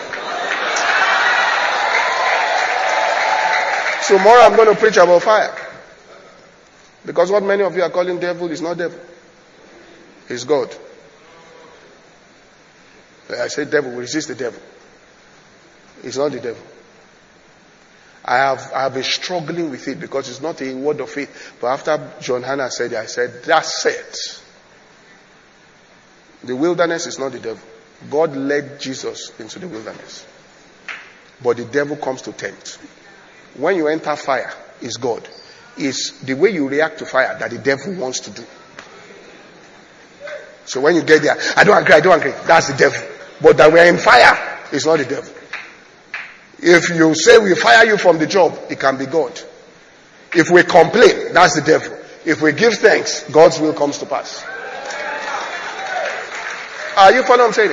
Speaker 1: So tomorrow I'm going to preach about fire. Because what many of you are calling devil is not devil. It's God. I say devil, we resist the devil. It's not the devil. I have I have been struggling with it because it's not a word of faith. But after John Hannah said it, I said, that's it. The wilderness is not the devil. God led Jesus into the wilderness. But the devil comes to tempt. When you enter fire, it's God. It's the way you react to fire that the devil wants to do. So when you get there, I don't agree, I don't agree. That's the devil. But that we're in fire, it's not the devil. If you say we fire you from the job, it can be God. If we complain, that's the devil. If we give thanks, God's will comes to pass. Are you following what I'm saying?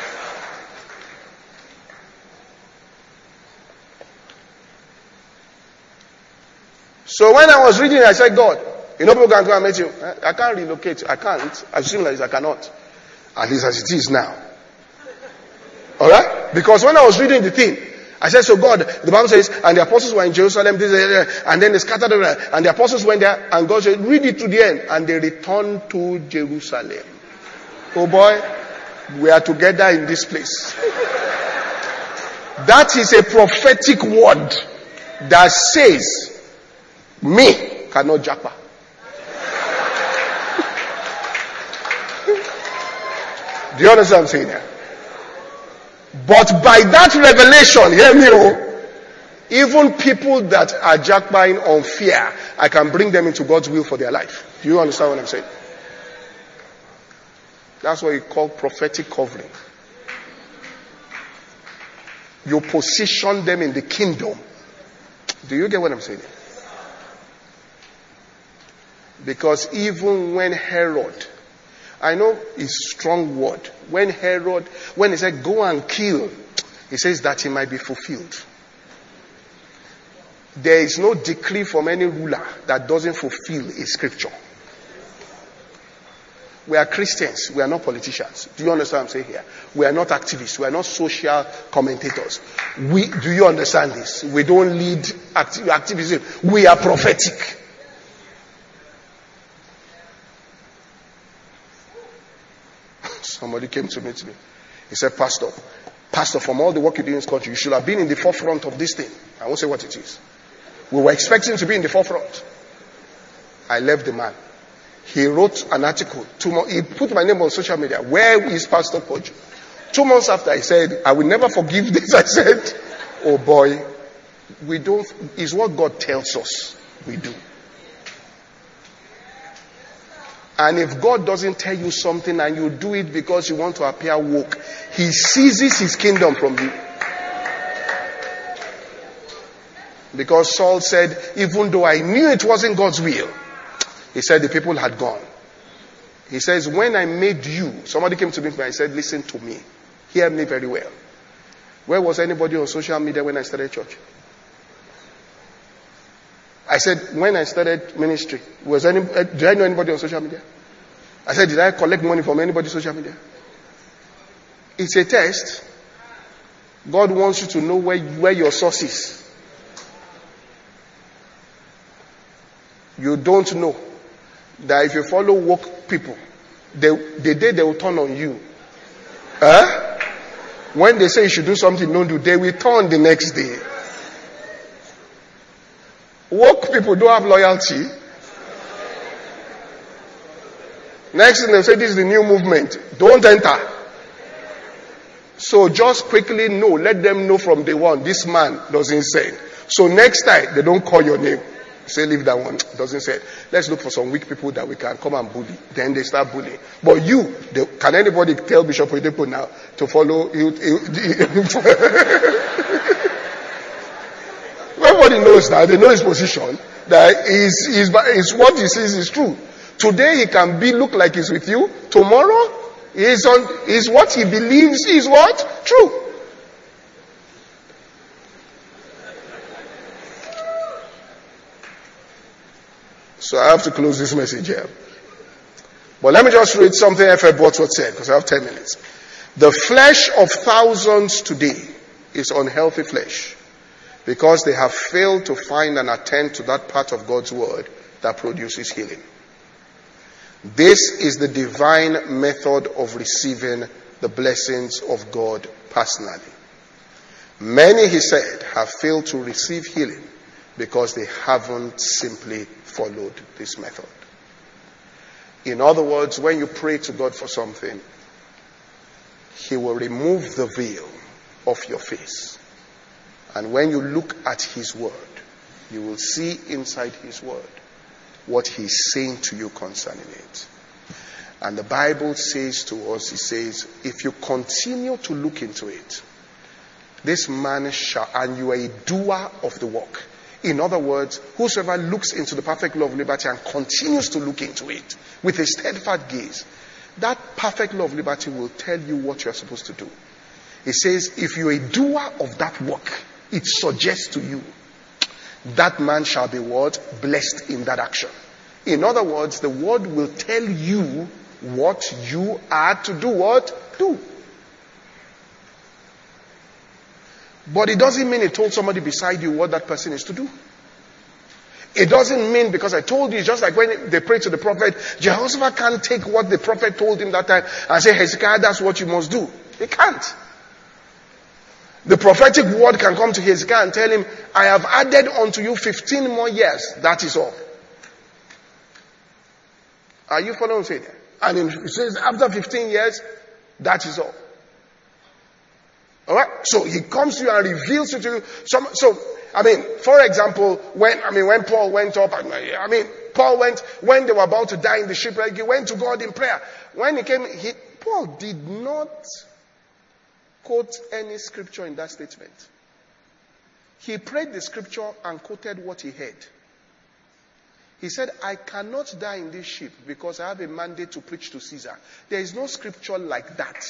Speaker 1: So when I was reading, I said, God, you know, people can go and meet you. I can't relocate. I can't. As soon as I cannot. At least as it is now. Alright? Because when I was reading the thing, I said, so God, the Bible says, and the apostles were in Jerusalem, this, and then they scattered everywhere, and the apostles went there, and God said, read it to the end, and they returned to Jerusalem. Oh boy, we are together in this place. That is a prophetic word that says, me cannot japa. Do you understand what I'm saying here? But by that revelation, hear me, oh, even people that are jackbuying on fear, I can bring them into God's will for their life. Do you understand what I'm saying? That's what you call prophetic covering. You position them in the kingdom. Do you get what I'm saying? Because even when Herod, I know it's strong word. When Herod, when he said go and kill, he says that he might be fulfilled. There is no decree from any ruler that doesn't fulfill a scripture. We are Christians. We are not politicians. Do you understand what I'm saying here? We are not activists. We are not social commentators. We, do you understand this? We don't lead acti- activism. We are prophetic. Somebody came to meet me. He said, Pastor, Pastor, from all the work you do in this country, you should have been in the forefront of this thing. I won't say what it is. We were expecting to be in the forefront. I left the man. He wrote an article. Two months, he put my name on social media. Where is Pastor Poju? Two months after, I said, I will never forgive this. I said, oh boy, we don't, it's what God tells us we do. And if God doesn't tell you something and you do it because you want to appear woke, he seizes his kingdom from you. Because Saul said, even though I knew it wasn't God's will, he said the people had gone. He says, when I made you, somebody came to me and I said, listen to me. Hear me very well. Where was anybody on social media when I started church? I said, when I started ministry, was any, uh, did I know anybody on social media? I said, did I collect money from anybody on social media? It's a test. God wants you to know where, where your source is. You don't know that if you follow woke people, they, the day they will turn on you. Huh? When they say you should do something, don't do, they will turn the next day. Woke people don't have loyalty. Next thing they'll say, this is the new movement. Don't enter. So just quickly know, let them know from day one, this man doesn't say. So next time, they don't call your name. Say, leave that one. Doesn't say. Let's look for some weak people that we can come and bully. Then they start bullying. But you, they, can anybody tell Bishop Oyedepo now to follow? He, he, he, everybody knows that. They know his position. That is, is, is what he says is true. Today he can be look like he's with you. Tomorrow is on is what he believes is what true. So I have to close this message here. But let me just read something F F Wordsworth said, because I have ten minutes. The flesh of thousands today is unhealthy flesh, because they have failed to find and attend to that part of God's word that produces healing. This is the divine method of receiving the blessings of God personally. Many, he said, have failed to receive healing because they haven't simply followed this method. In other words, when you pray to God for something, he will remove the veil of your face. And when you look at his word, you will see inside his word what he's saying to you concerning it. And the Bible says to us, it says, if you continue to look into it, this man shall, and you are a doer of the work. In other words, whosoever looks into the perfect law of liberty and continues to look into it with a steadfast gaze, that perfect law of liberty will tell you what you are supposed to do. It says, if you are a doer of that work, it suggests to you, that man shall be what? Blessed in that action. In other words, the word will tell you what you are to do. What? Do. But it doesn't mean it told somebody beside you what that person is to do. It doesn't mean because I told you, it's just like when they prayed to the prophet, Jehoshaphat can't take what the prophet told him that time and say, Hezekiah, that's what you must do. He can't. The prophetic word can come to Hezekiah and tell him, I have added unto you fifteen more years. That is all. Are you following me? And it says after fifteen years, That is all. Alright? So he comes to you and reveals it to you. Some, so, I mean, for example, when, I mean, when Paul went up, I mean, Paul went, when they were about to die in the shipwreck, he went to God in prayer. When he came, he, Paul did not quote any scripture in that statement. He prayed the scripture and quoted what he heard. He said, I cannot die in this ship because I have a mandate to preach to Caesar. There is no scripture like that.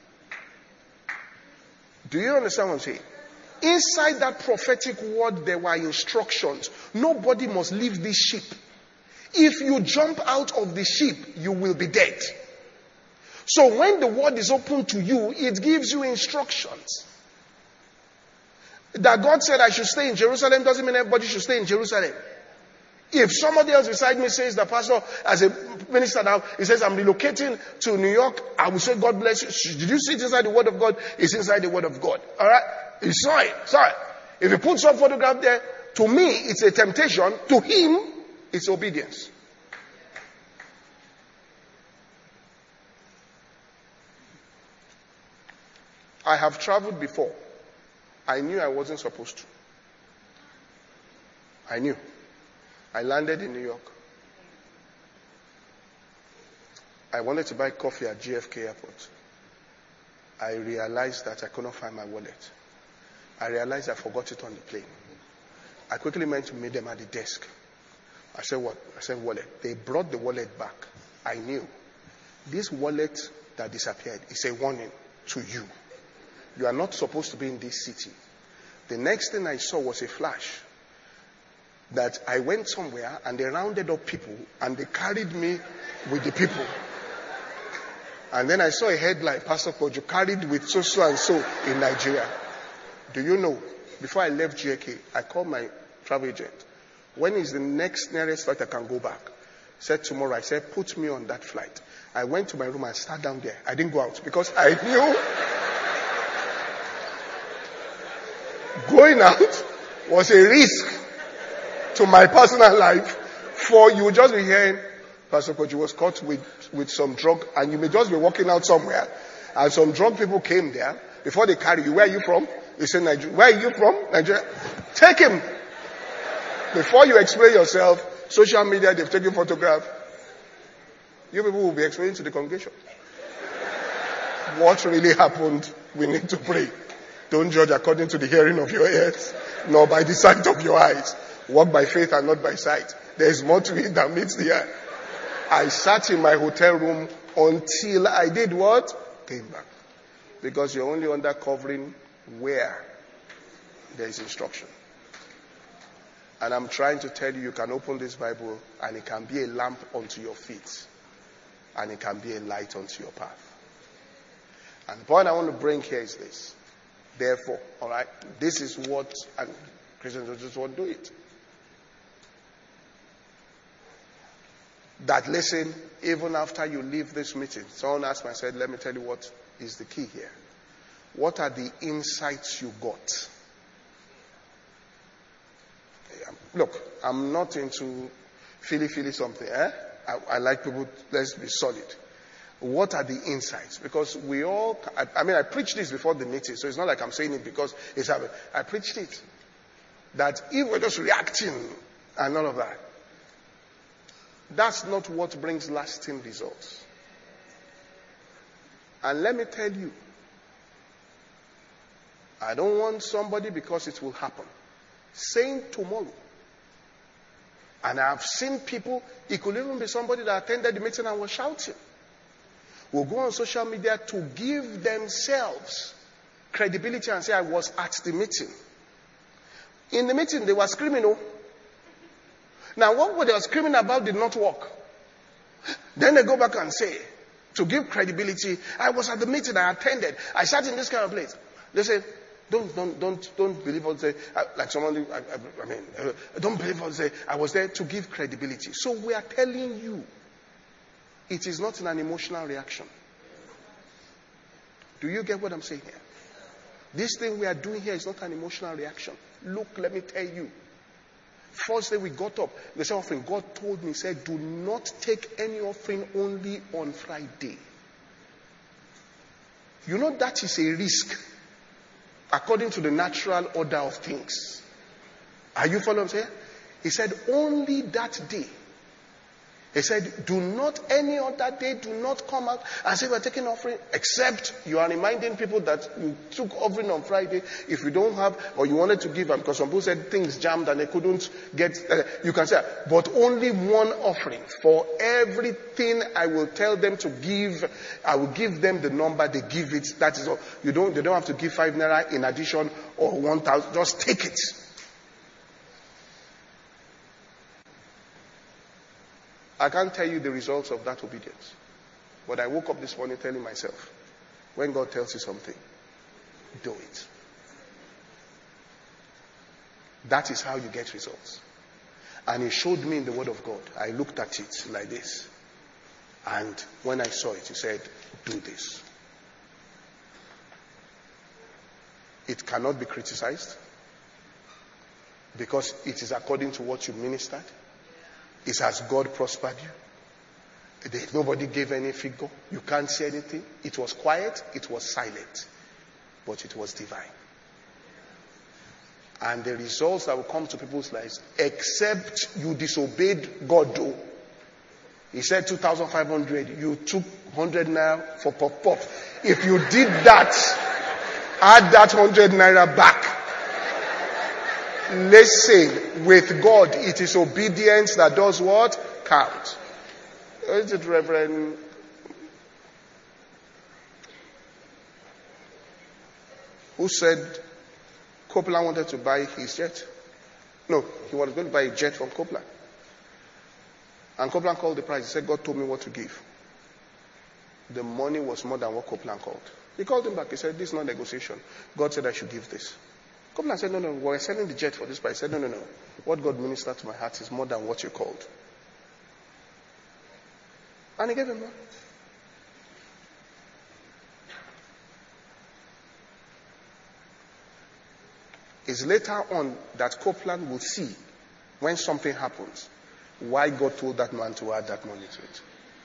Speaker 1: Do you understand what I'm saying? Inside that prophetic word, there were instructions. Nobody must leave this ship. If you jump out of the ship, you will be dead. So when the word is open to you, it gives you instructions. That God said I should stay in Jerusalem doesn't mean everybody should stay in Jerusalem. If somebody else beside me says, the pastor, as a minister now, he says, I'm relocating to New York, I will say, God bless you. Did you see it inside the word of God? It's inside the word of God. Alright? He saw it. Saw it. If he puts some photograph there, to me, it's a temptation. To him, it's obedience. I have traveled before. I knew I wasn't supposed to. I knew. I landed in New York. I wanted to buy coffee at J F K Airport. I realized that I could not find my wallet. I realized I forgot it on the plane. I quickly went to meet them at the desk. I said, what? I said, wallet. They brought the wallet back. I knew. This wallet that disappeared is a warning to you. You are not supposed to be in this city. The next thing I saw was a flash. That I went somewhere and they rounded up people and they carried me with the people. And then I saw a headline, Pastor Kojo carried with so so and so in Nigeria. Do you know, before I left J K, I called my travel agent. When is the next nearest flight I can go back? Said tomorrow. I said, put me on that flight. I went to my room and sat down there. I didn't go out because I knew going out was a risk to my personal life. For you will just be hearing, Pastor Kojo was caught with, with some drug, and you may just be walking out somewhere, and some drug people came there. Before they carry you, where are you from? You say, Nigeria. Where are you from? Nigeria. Take him. Before you explain yourself, social media, they've taken photograph. You people will be explaining to the congregation. What really happened, we need to pray. Don't judge according to the hearing of your ears, nor by the sight of your eyes. Walk by faith and not by sight. There is more to it than meets the eye. I sat in my hotel room until I did what? Came back. Because you're only under covering where there is instruction. And I'm trying to tell you, you can open this Bible and it can be a lamp unto your feet. And it can be a light unto your path. And the point I want to bring here is this. Therefore, alright, this is what, and Christians just won't do it. That listen, even after you leave this meeting, someone asked me, I said, let me tell you what is the key here. What are the insights you got? Look, I'm not into feely feely something. Eh? I, I like people, let's be solid. What are the insights? Because we all, I, I mean, I preached this before the meeting, so it's not like I'm saying it because it's happening. I preached it. That if we're just reacting and all of that, that's not what brings lasting results. And let me tell you, I don't want somebody, because it will happen, saying tomorrow. And I've seen people, it could even be somebody that attended the meeting and was shouting, will go on social media to give themselves credibility and say, I was at the meeting. In the meeting, they were screaming, oh. Now, what they were screaming about did not work. Then they go back and say, to give credibility, I was at the meeting, I attended, I sat in this kind of place. They say, don't, don't, don't, don't believe what they say. Like someone, I, I, I mean, uh, don't believe what they say. I was there to give credibility. So we are telling you, it is not an emotional reaction. Do you get what I'm saying here? This thing we are doing here is not an emotional reaction. Look, let me tell you. First day we got up, the same offering, God told me, said, do not take any offering only on Friday. You know that is a risk according to the natural order of things. Are you following what I'm saying? He said, only that day. He said, do not any other day, do not come out and say we're taking offering, except you are reminding people that you took offering on Friday. If you don't have, or you wanted to give, because some people said things jammed and they couldn't get, uh, you can say, but only one offering. For everything I will tell them to give, I will give them the number, they give it. That is all. You don't, they don't have to give five naira in addition or one thousand. Just take it. I can't tell you the results of that obedience. But I woke up this morning telling myself, when God tells you something, do it. That is how you get results. And He showed me in the Word of God. I looked at it like this. And when I saw it, He said, do this. It cannot be criticized because it is according to what you ministered. It's as God prospered you. Nobody gave any figure. You can't see anything. It was quiet. It was silent. But it was divine. And the results that will come to people's lives, except you disobeyed God, though. He said two thousand five hundred. You took one hundred naira for pop-pop. If you did that, add that one hundred naira back. Listen, with God, it is obedience that does what? Count. Is it Reverend? Who said Copeland wanted to buy his jet? No, he was going to buy a jet from Copeland. And Copeland called the price. He said, God told me what to give. The money was more than what Copeland called. He called him back. He said, this is not negotiation. God said I should give this. Copeland said, no, no, we're selling the jet for this price. He said, no, no, no. What God ministered to my heart is more than what you called. And he gave him money. It's later on that Copeland will see, when something happens, why God told that man to add that money to it.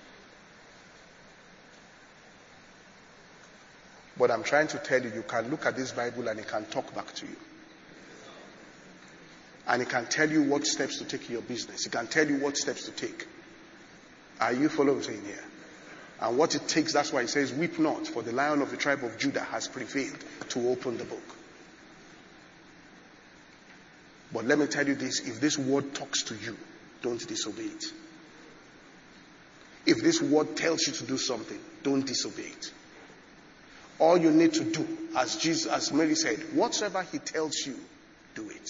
Speaker 1: But I'm trying to tell you, you can look at this Bible and it can talk back to you. And it can tell you what steps to take in your business. It can tell you what steps to take. Are you following what I'm saying here? And what it takes, that's why it says, weep not, for the Lion of the tribe of Judah has prevailed to open the book. But let me tell you this, if this word talks to you, don't disobey it. If this word tells you to do something, don't disobey it. All you need to do, as Jesus, as Mary said, whatsoever He tells you, do it.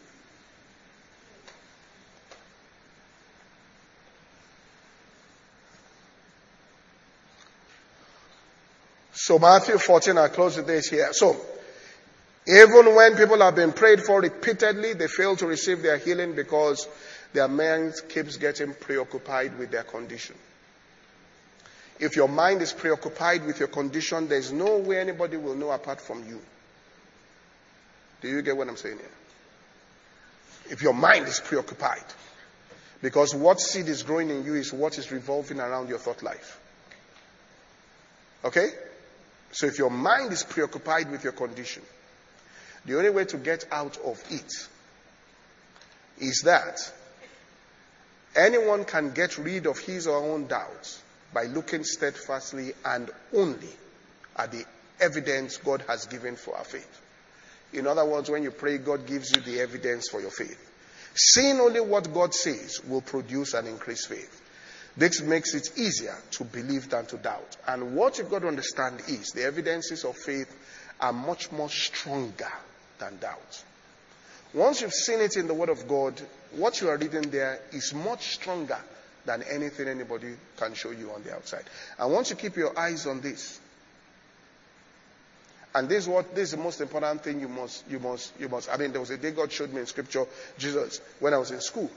Speaker 1: So Matthew fourteen, I'll close with this here. So, even when people have been prayed for repeatedly, they fail to receive their healing because their mind keeps getting preoccupied with their condition. If your mind is preoccupied with your condition, there's no way anybody will know apart from you. Do you get what I'm saying here? If your mind is preoccupied, because what seed is growing in you is what is revolving around your thought life. Okay? So if your mind is preoccupied with your condition, the only way to get out of it is that anyone can get rid of his or her own doubts by looking steadfastly and only at the evidence God has given for our faith. In other words, when you pray, God gives you the evidence for your faith. Seeing only what God says will produce an increased faith. This makes it easier to believe than to doubt. And what you've got to understand is the evidences of faith are much more stronger than doubt. Once you've seen it in the Word of God, what you are reading there is much stronger than anything anybody can show you on the outside. I want you to keep your eyes on this. And this is what this is the most important thing you must you must you must I mean there was a day God showed me in scripture Jesus when I was in school.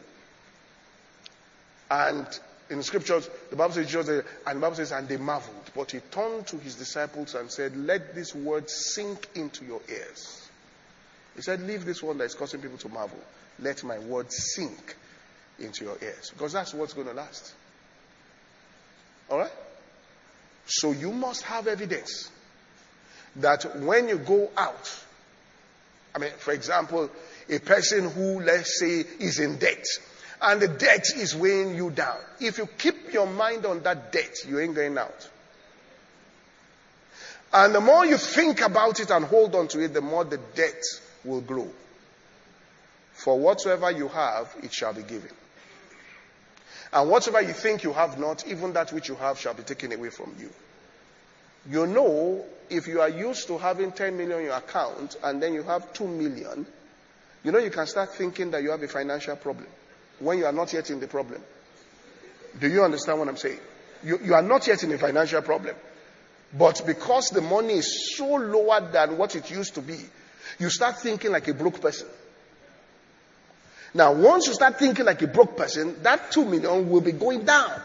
Speaker 1: And in the scriptures, the Bible says, Jesus, and the Bible says, and they marveled. But he turned to his disciples and said, let this word sink into your ears. He said, leave this one that is causing people to marvel. Let my word sink into your ears. Because that's what's going to last. Alright? So you must have evidence. that when you go out, I mean, for example, a person who, let's say, is in debt, and the debt is weighing you down. If you keep your mind on that debt, you ain't going out. And the more you think about it and hold on to it, the more the debt will grow. For whatsoever you have, it shall be given. And whatsoever you think you have not, even that which you have shall be taken away from you. You know, if you are used to having ten million in your account and then you have two million, you know you can start thinking that you have a financial problem when you are not yet in the problem. Do you understand what I'm saying? You, you are not yet in a financial problem. But because the money is so lower than what it used to be, you start thinking like a broke person. Now, once you start thinking like a broke person, that two million will be going down.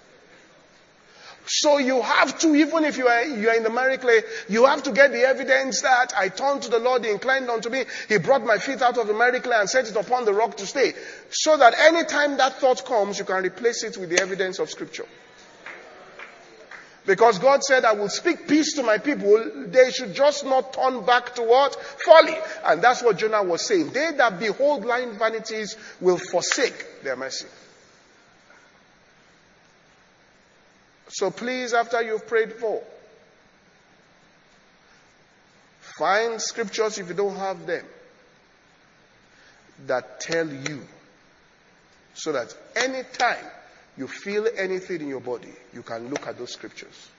Speaker 1: So you have to, even if you are, you are in the miracle, you have to get the evidence that I turned to the Lord, He inclined unto me, He brought my feet out of the miracle and set it upon the rock to stay. So that anytime that thought comes, you can replace it with the evidence of Scripture. Because God said, I will speak peace to my people. They should just not turn back to what? Folly. And that's what Jonah was saying. They that behold lying vanities will forsake their mercy. So please, after you've prayed for, find scriptures if you don't have them that tell you, so that anytime you feel anything in your body, you can look at those scriptures.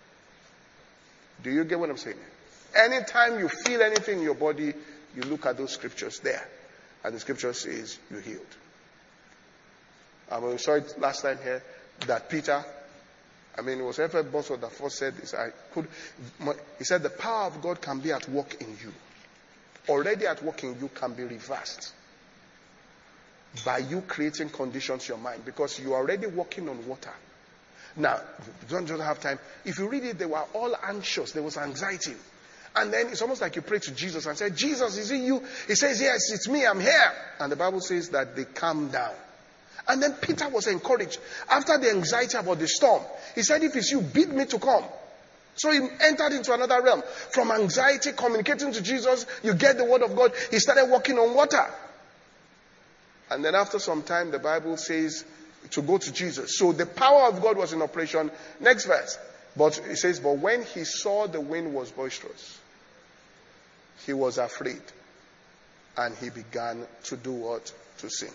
Speaker 1: Do you get what I'm saying? Anytime you feel anything in your body, you look at those scriptures there. And the scripture says you're healed. And we saw it last time here that Peter, I mean, it was F F Bosworth that first said this. I could, he said the power of God can be at work in you. Already at work in you can be reversed by you creating conditions in your mind, because you are already walking on water. Now, you don't just have time. If you read it, they were all anxious. There was anxiety. And then it's almost like you pray to Jesus and say, Jesus, is it you? He says, yes, it's me. I'm here. And the Bible says that they calmed down. And then Peter was encouraged. After the anxiety about the storm, he said, if it's you, bid me to come. So he entered into another realm. From anxiety, communicating to Jesus, you get the word of God. He started walking on water. And then after some time, the Bible says to go to Jesus. So the power of God was in operation. Next verse. But it says, but when he saw the wind was boisterous, he was afraid. And he began to do what? To sink.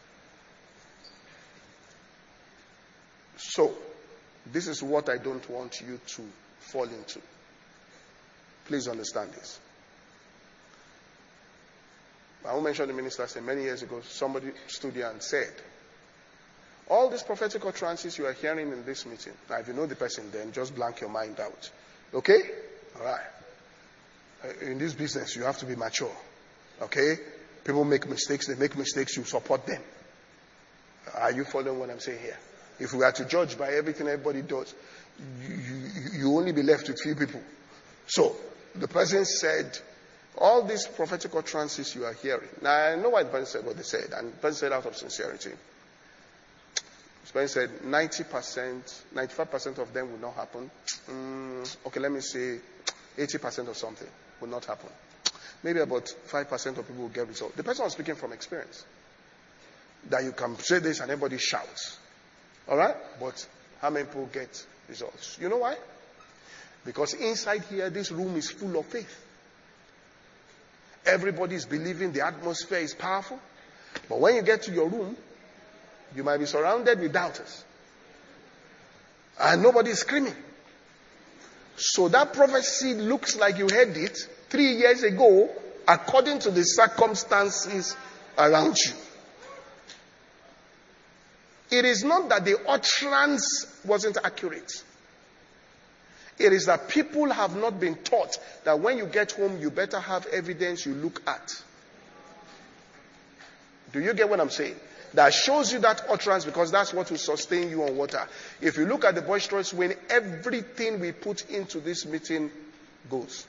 Speaker 1: So, this is what I don't want you to fall into. Please understand this. I won't mention the minister. Said many years ago, somebody stood here and said, all these prophetic utterances you are hearing in this meeting, now if you know the person, then just blank your mind out. Okay? All right. In this business, you have to be mature. Okay? People make mistakes. They make mistakes. You support them. Are you following what I'm saying here? If we are to judge by everything everybody does, you, you, you only be left with few people. So, the person said, all these prophetic utterances you are hearing. Now, I know why the person said what they said, and the person said out of sincerity. The person said ninety percent, ninety-five percent of them will not happen. Mm, okay, let me say eighty percent or something will not happen. Maybe about five percent of people will get results. The person was speaking from experience. That you can say this and everybody shouts. Alright? But how many people get results? You know why? Because inside here, this room is full of faith. Everybody is believing, the atmosphere is powerful. But when you get to your room, you might be surrounded with doubters. And nobody is screaming. So that prophecy looks like you heard it three years ago according to the circumstances around you. It is not that the utterance wasn't accurate. It is that people have not been taught that when you get home, you better have evidence you look at. Do you get what I'm saying? That shows you that utterance, because that's what will sustain you on water. If you look at the boisterous wind, everything we put into this meeting goes.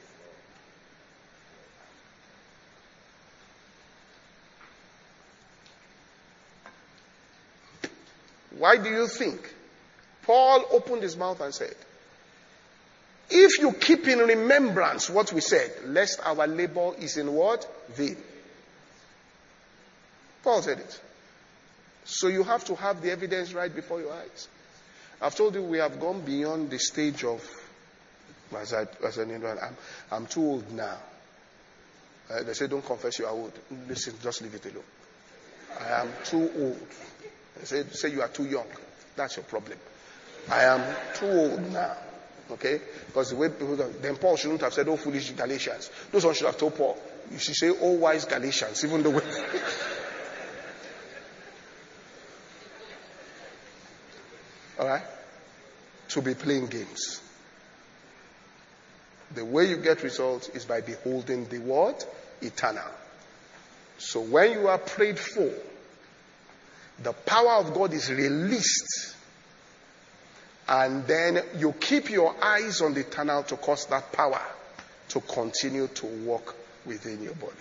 Speaker 1: Why do you think Paul opened his mouth and said, If you keep in remembrance what we said, lest our labor is in what? Vain. Paul said it. So you have to have the evidence right before your eyes. I've told you we have gone beyond the stage of, as, I, as an Indian, I'm, I'm too old now. Uh, they say, don't confess you are old. Listen, just leave it alone. I am too old. They say, say you are too young. That's your problem. I am too old now. Okay? Because the way people go, then Paul shouldn't have said, oh, foolish Galatians. Those ones should have told Paul, you should say, oh, wise Galatians, even the way. Alright? To be playing games. The way you get results is by beholding the word eternal. So when you are prayed for, the power of God is released. And then you keep your eyes on the eternal to cause that power to continue to work within your body.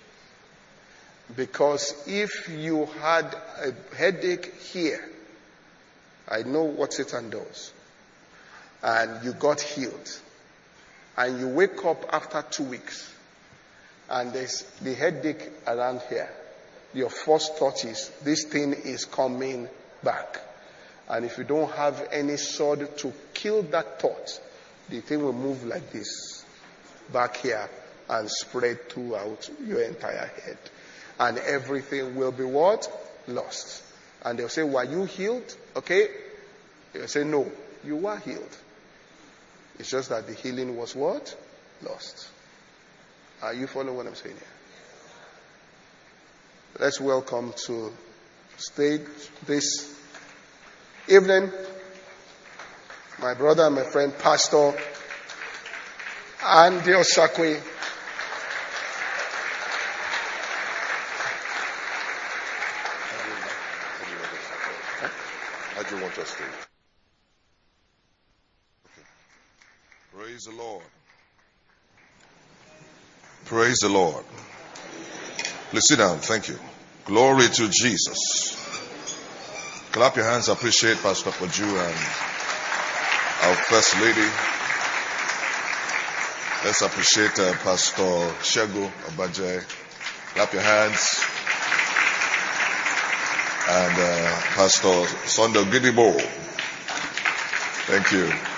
Speaker 1: Because if you had a headache here, I know what Satan does, and you got healed, and you wake up after two weeks, and there's the headache around here, your first thought is, this thing is coming back. And if you don't have any sword to kill that thought, the thing will move like this, back here, and spread throughout your entire head. And everything will be what? Lost. And they'll say, were you healed? Okay. They'll say, no, you were healed. It's just that the healing was what? Lost. Are you following what I'm saying here? Let's welcome to stage this evening my brother and my friend, Pastor Andy Osakwe.
Speaker 2: How do you want us to? Praise the Lord. Praise the Lord. Please sit down. Thank you. Glory to Jesus. Clap your hands. Appreciate Pastor Paju and our First Lady. Let's appreciate uh, Pastor Shego Obaje. Clap your hands. And uh, Pastor Sunday Gidibo. Thank you.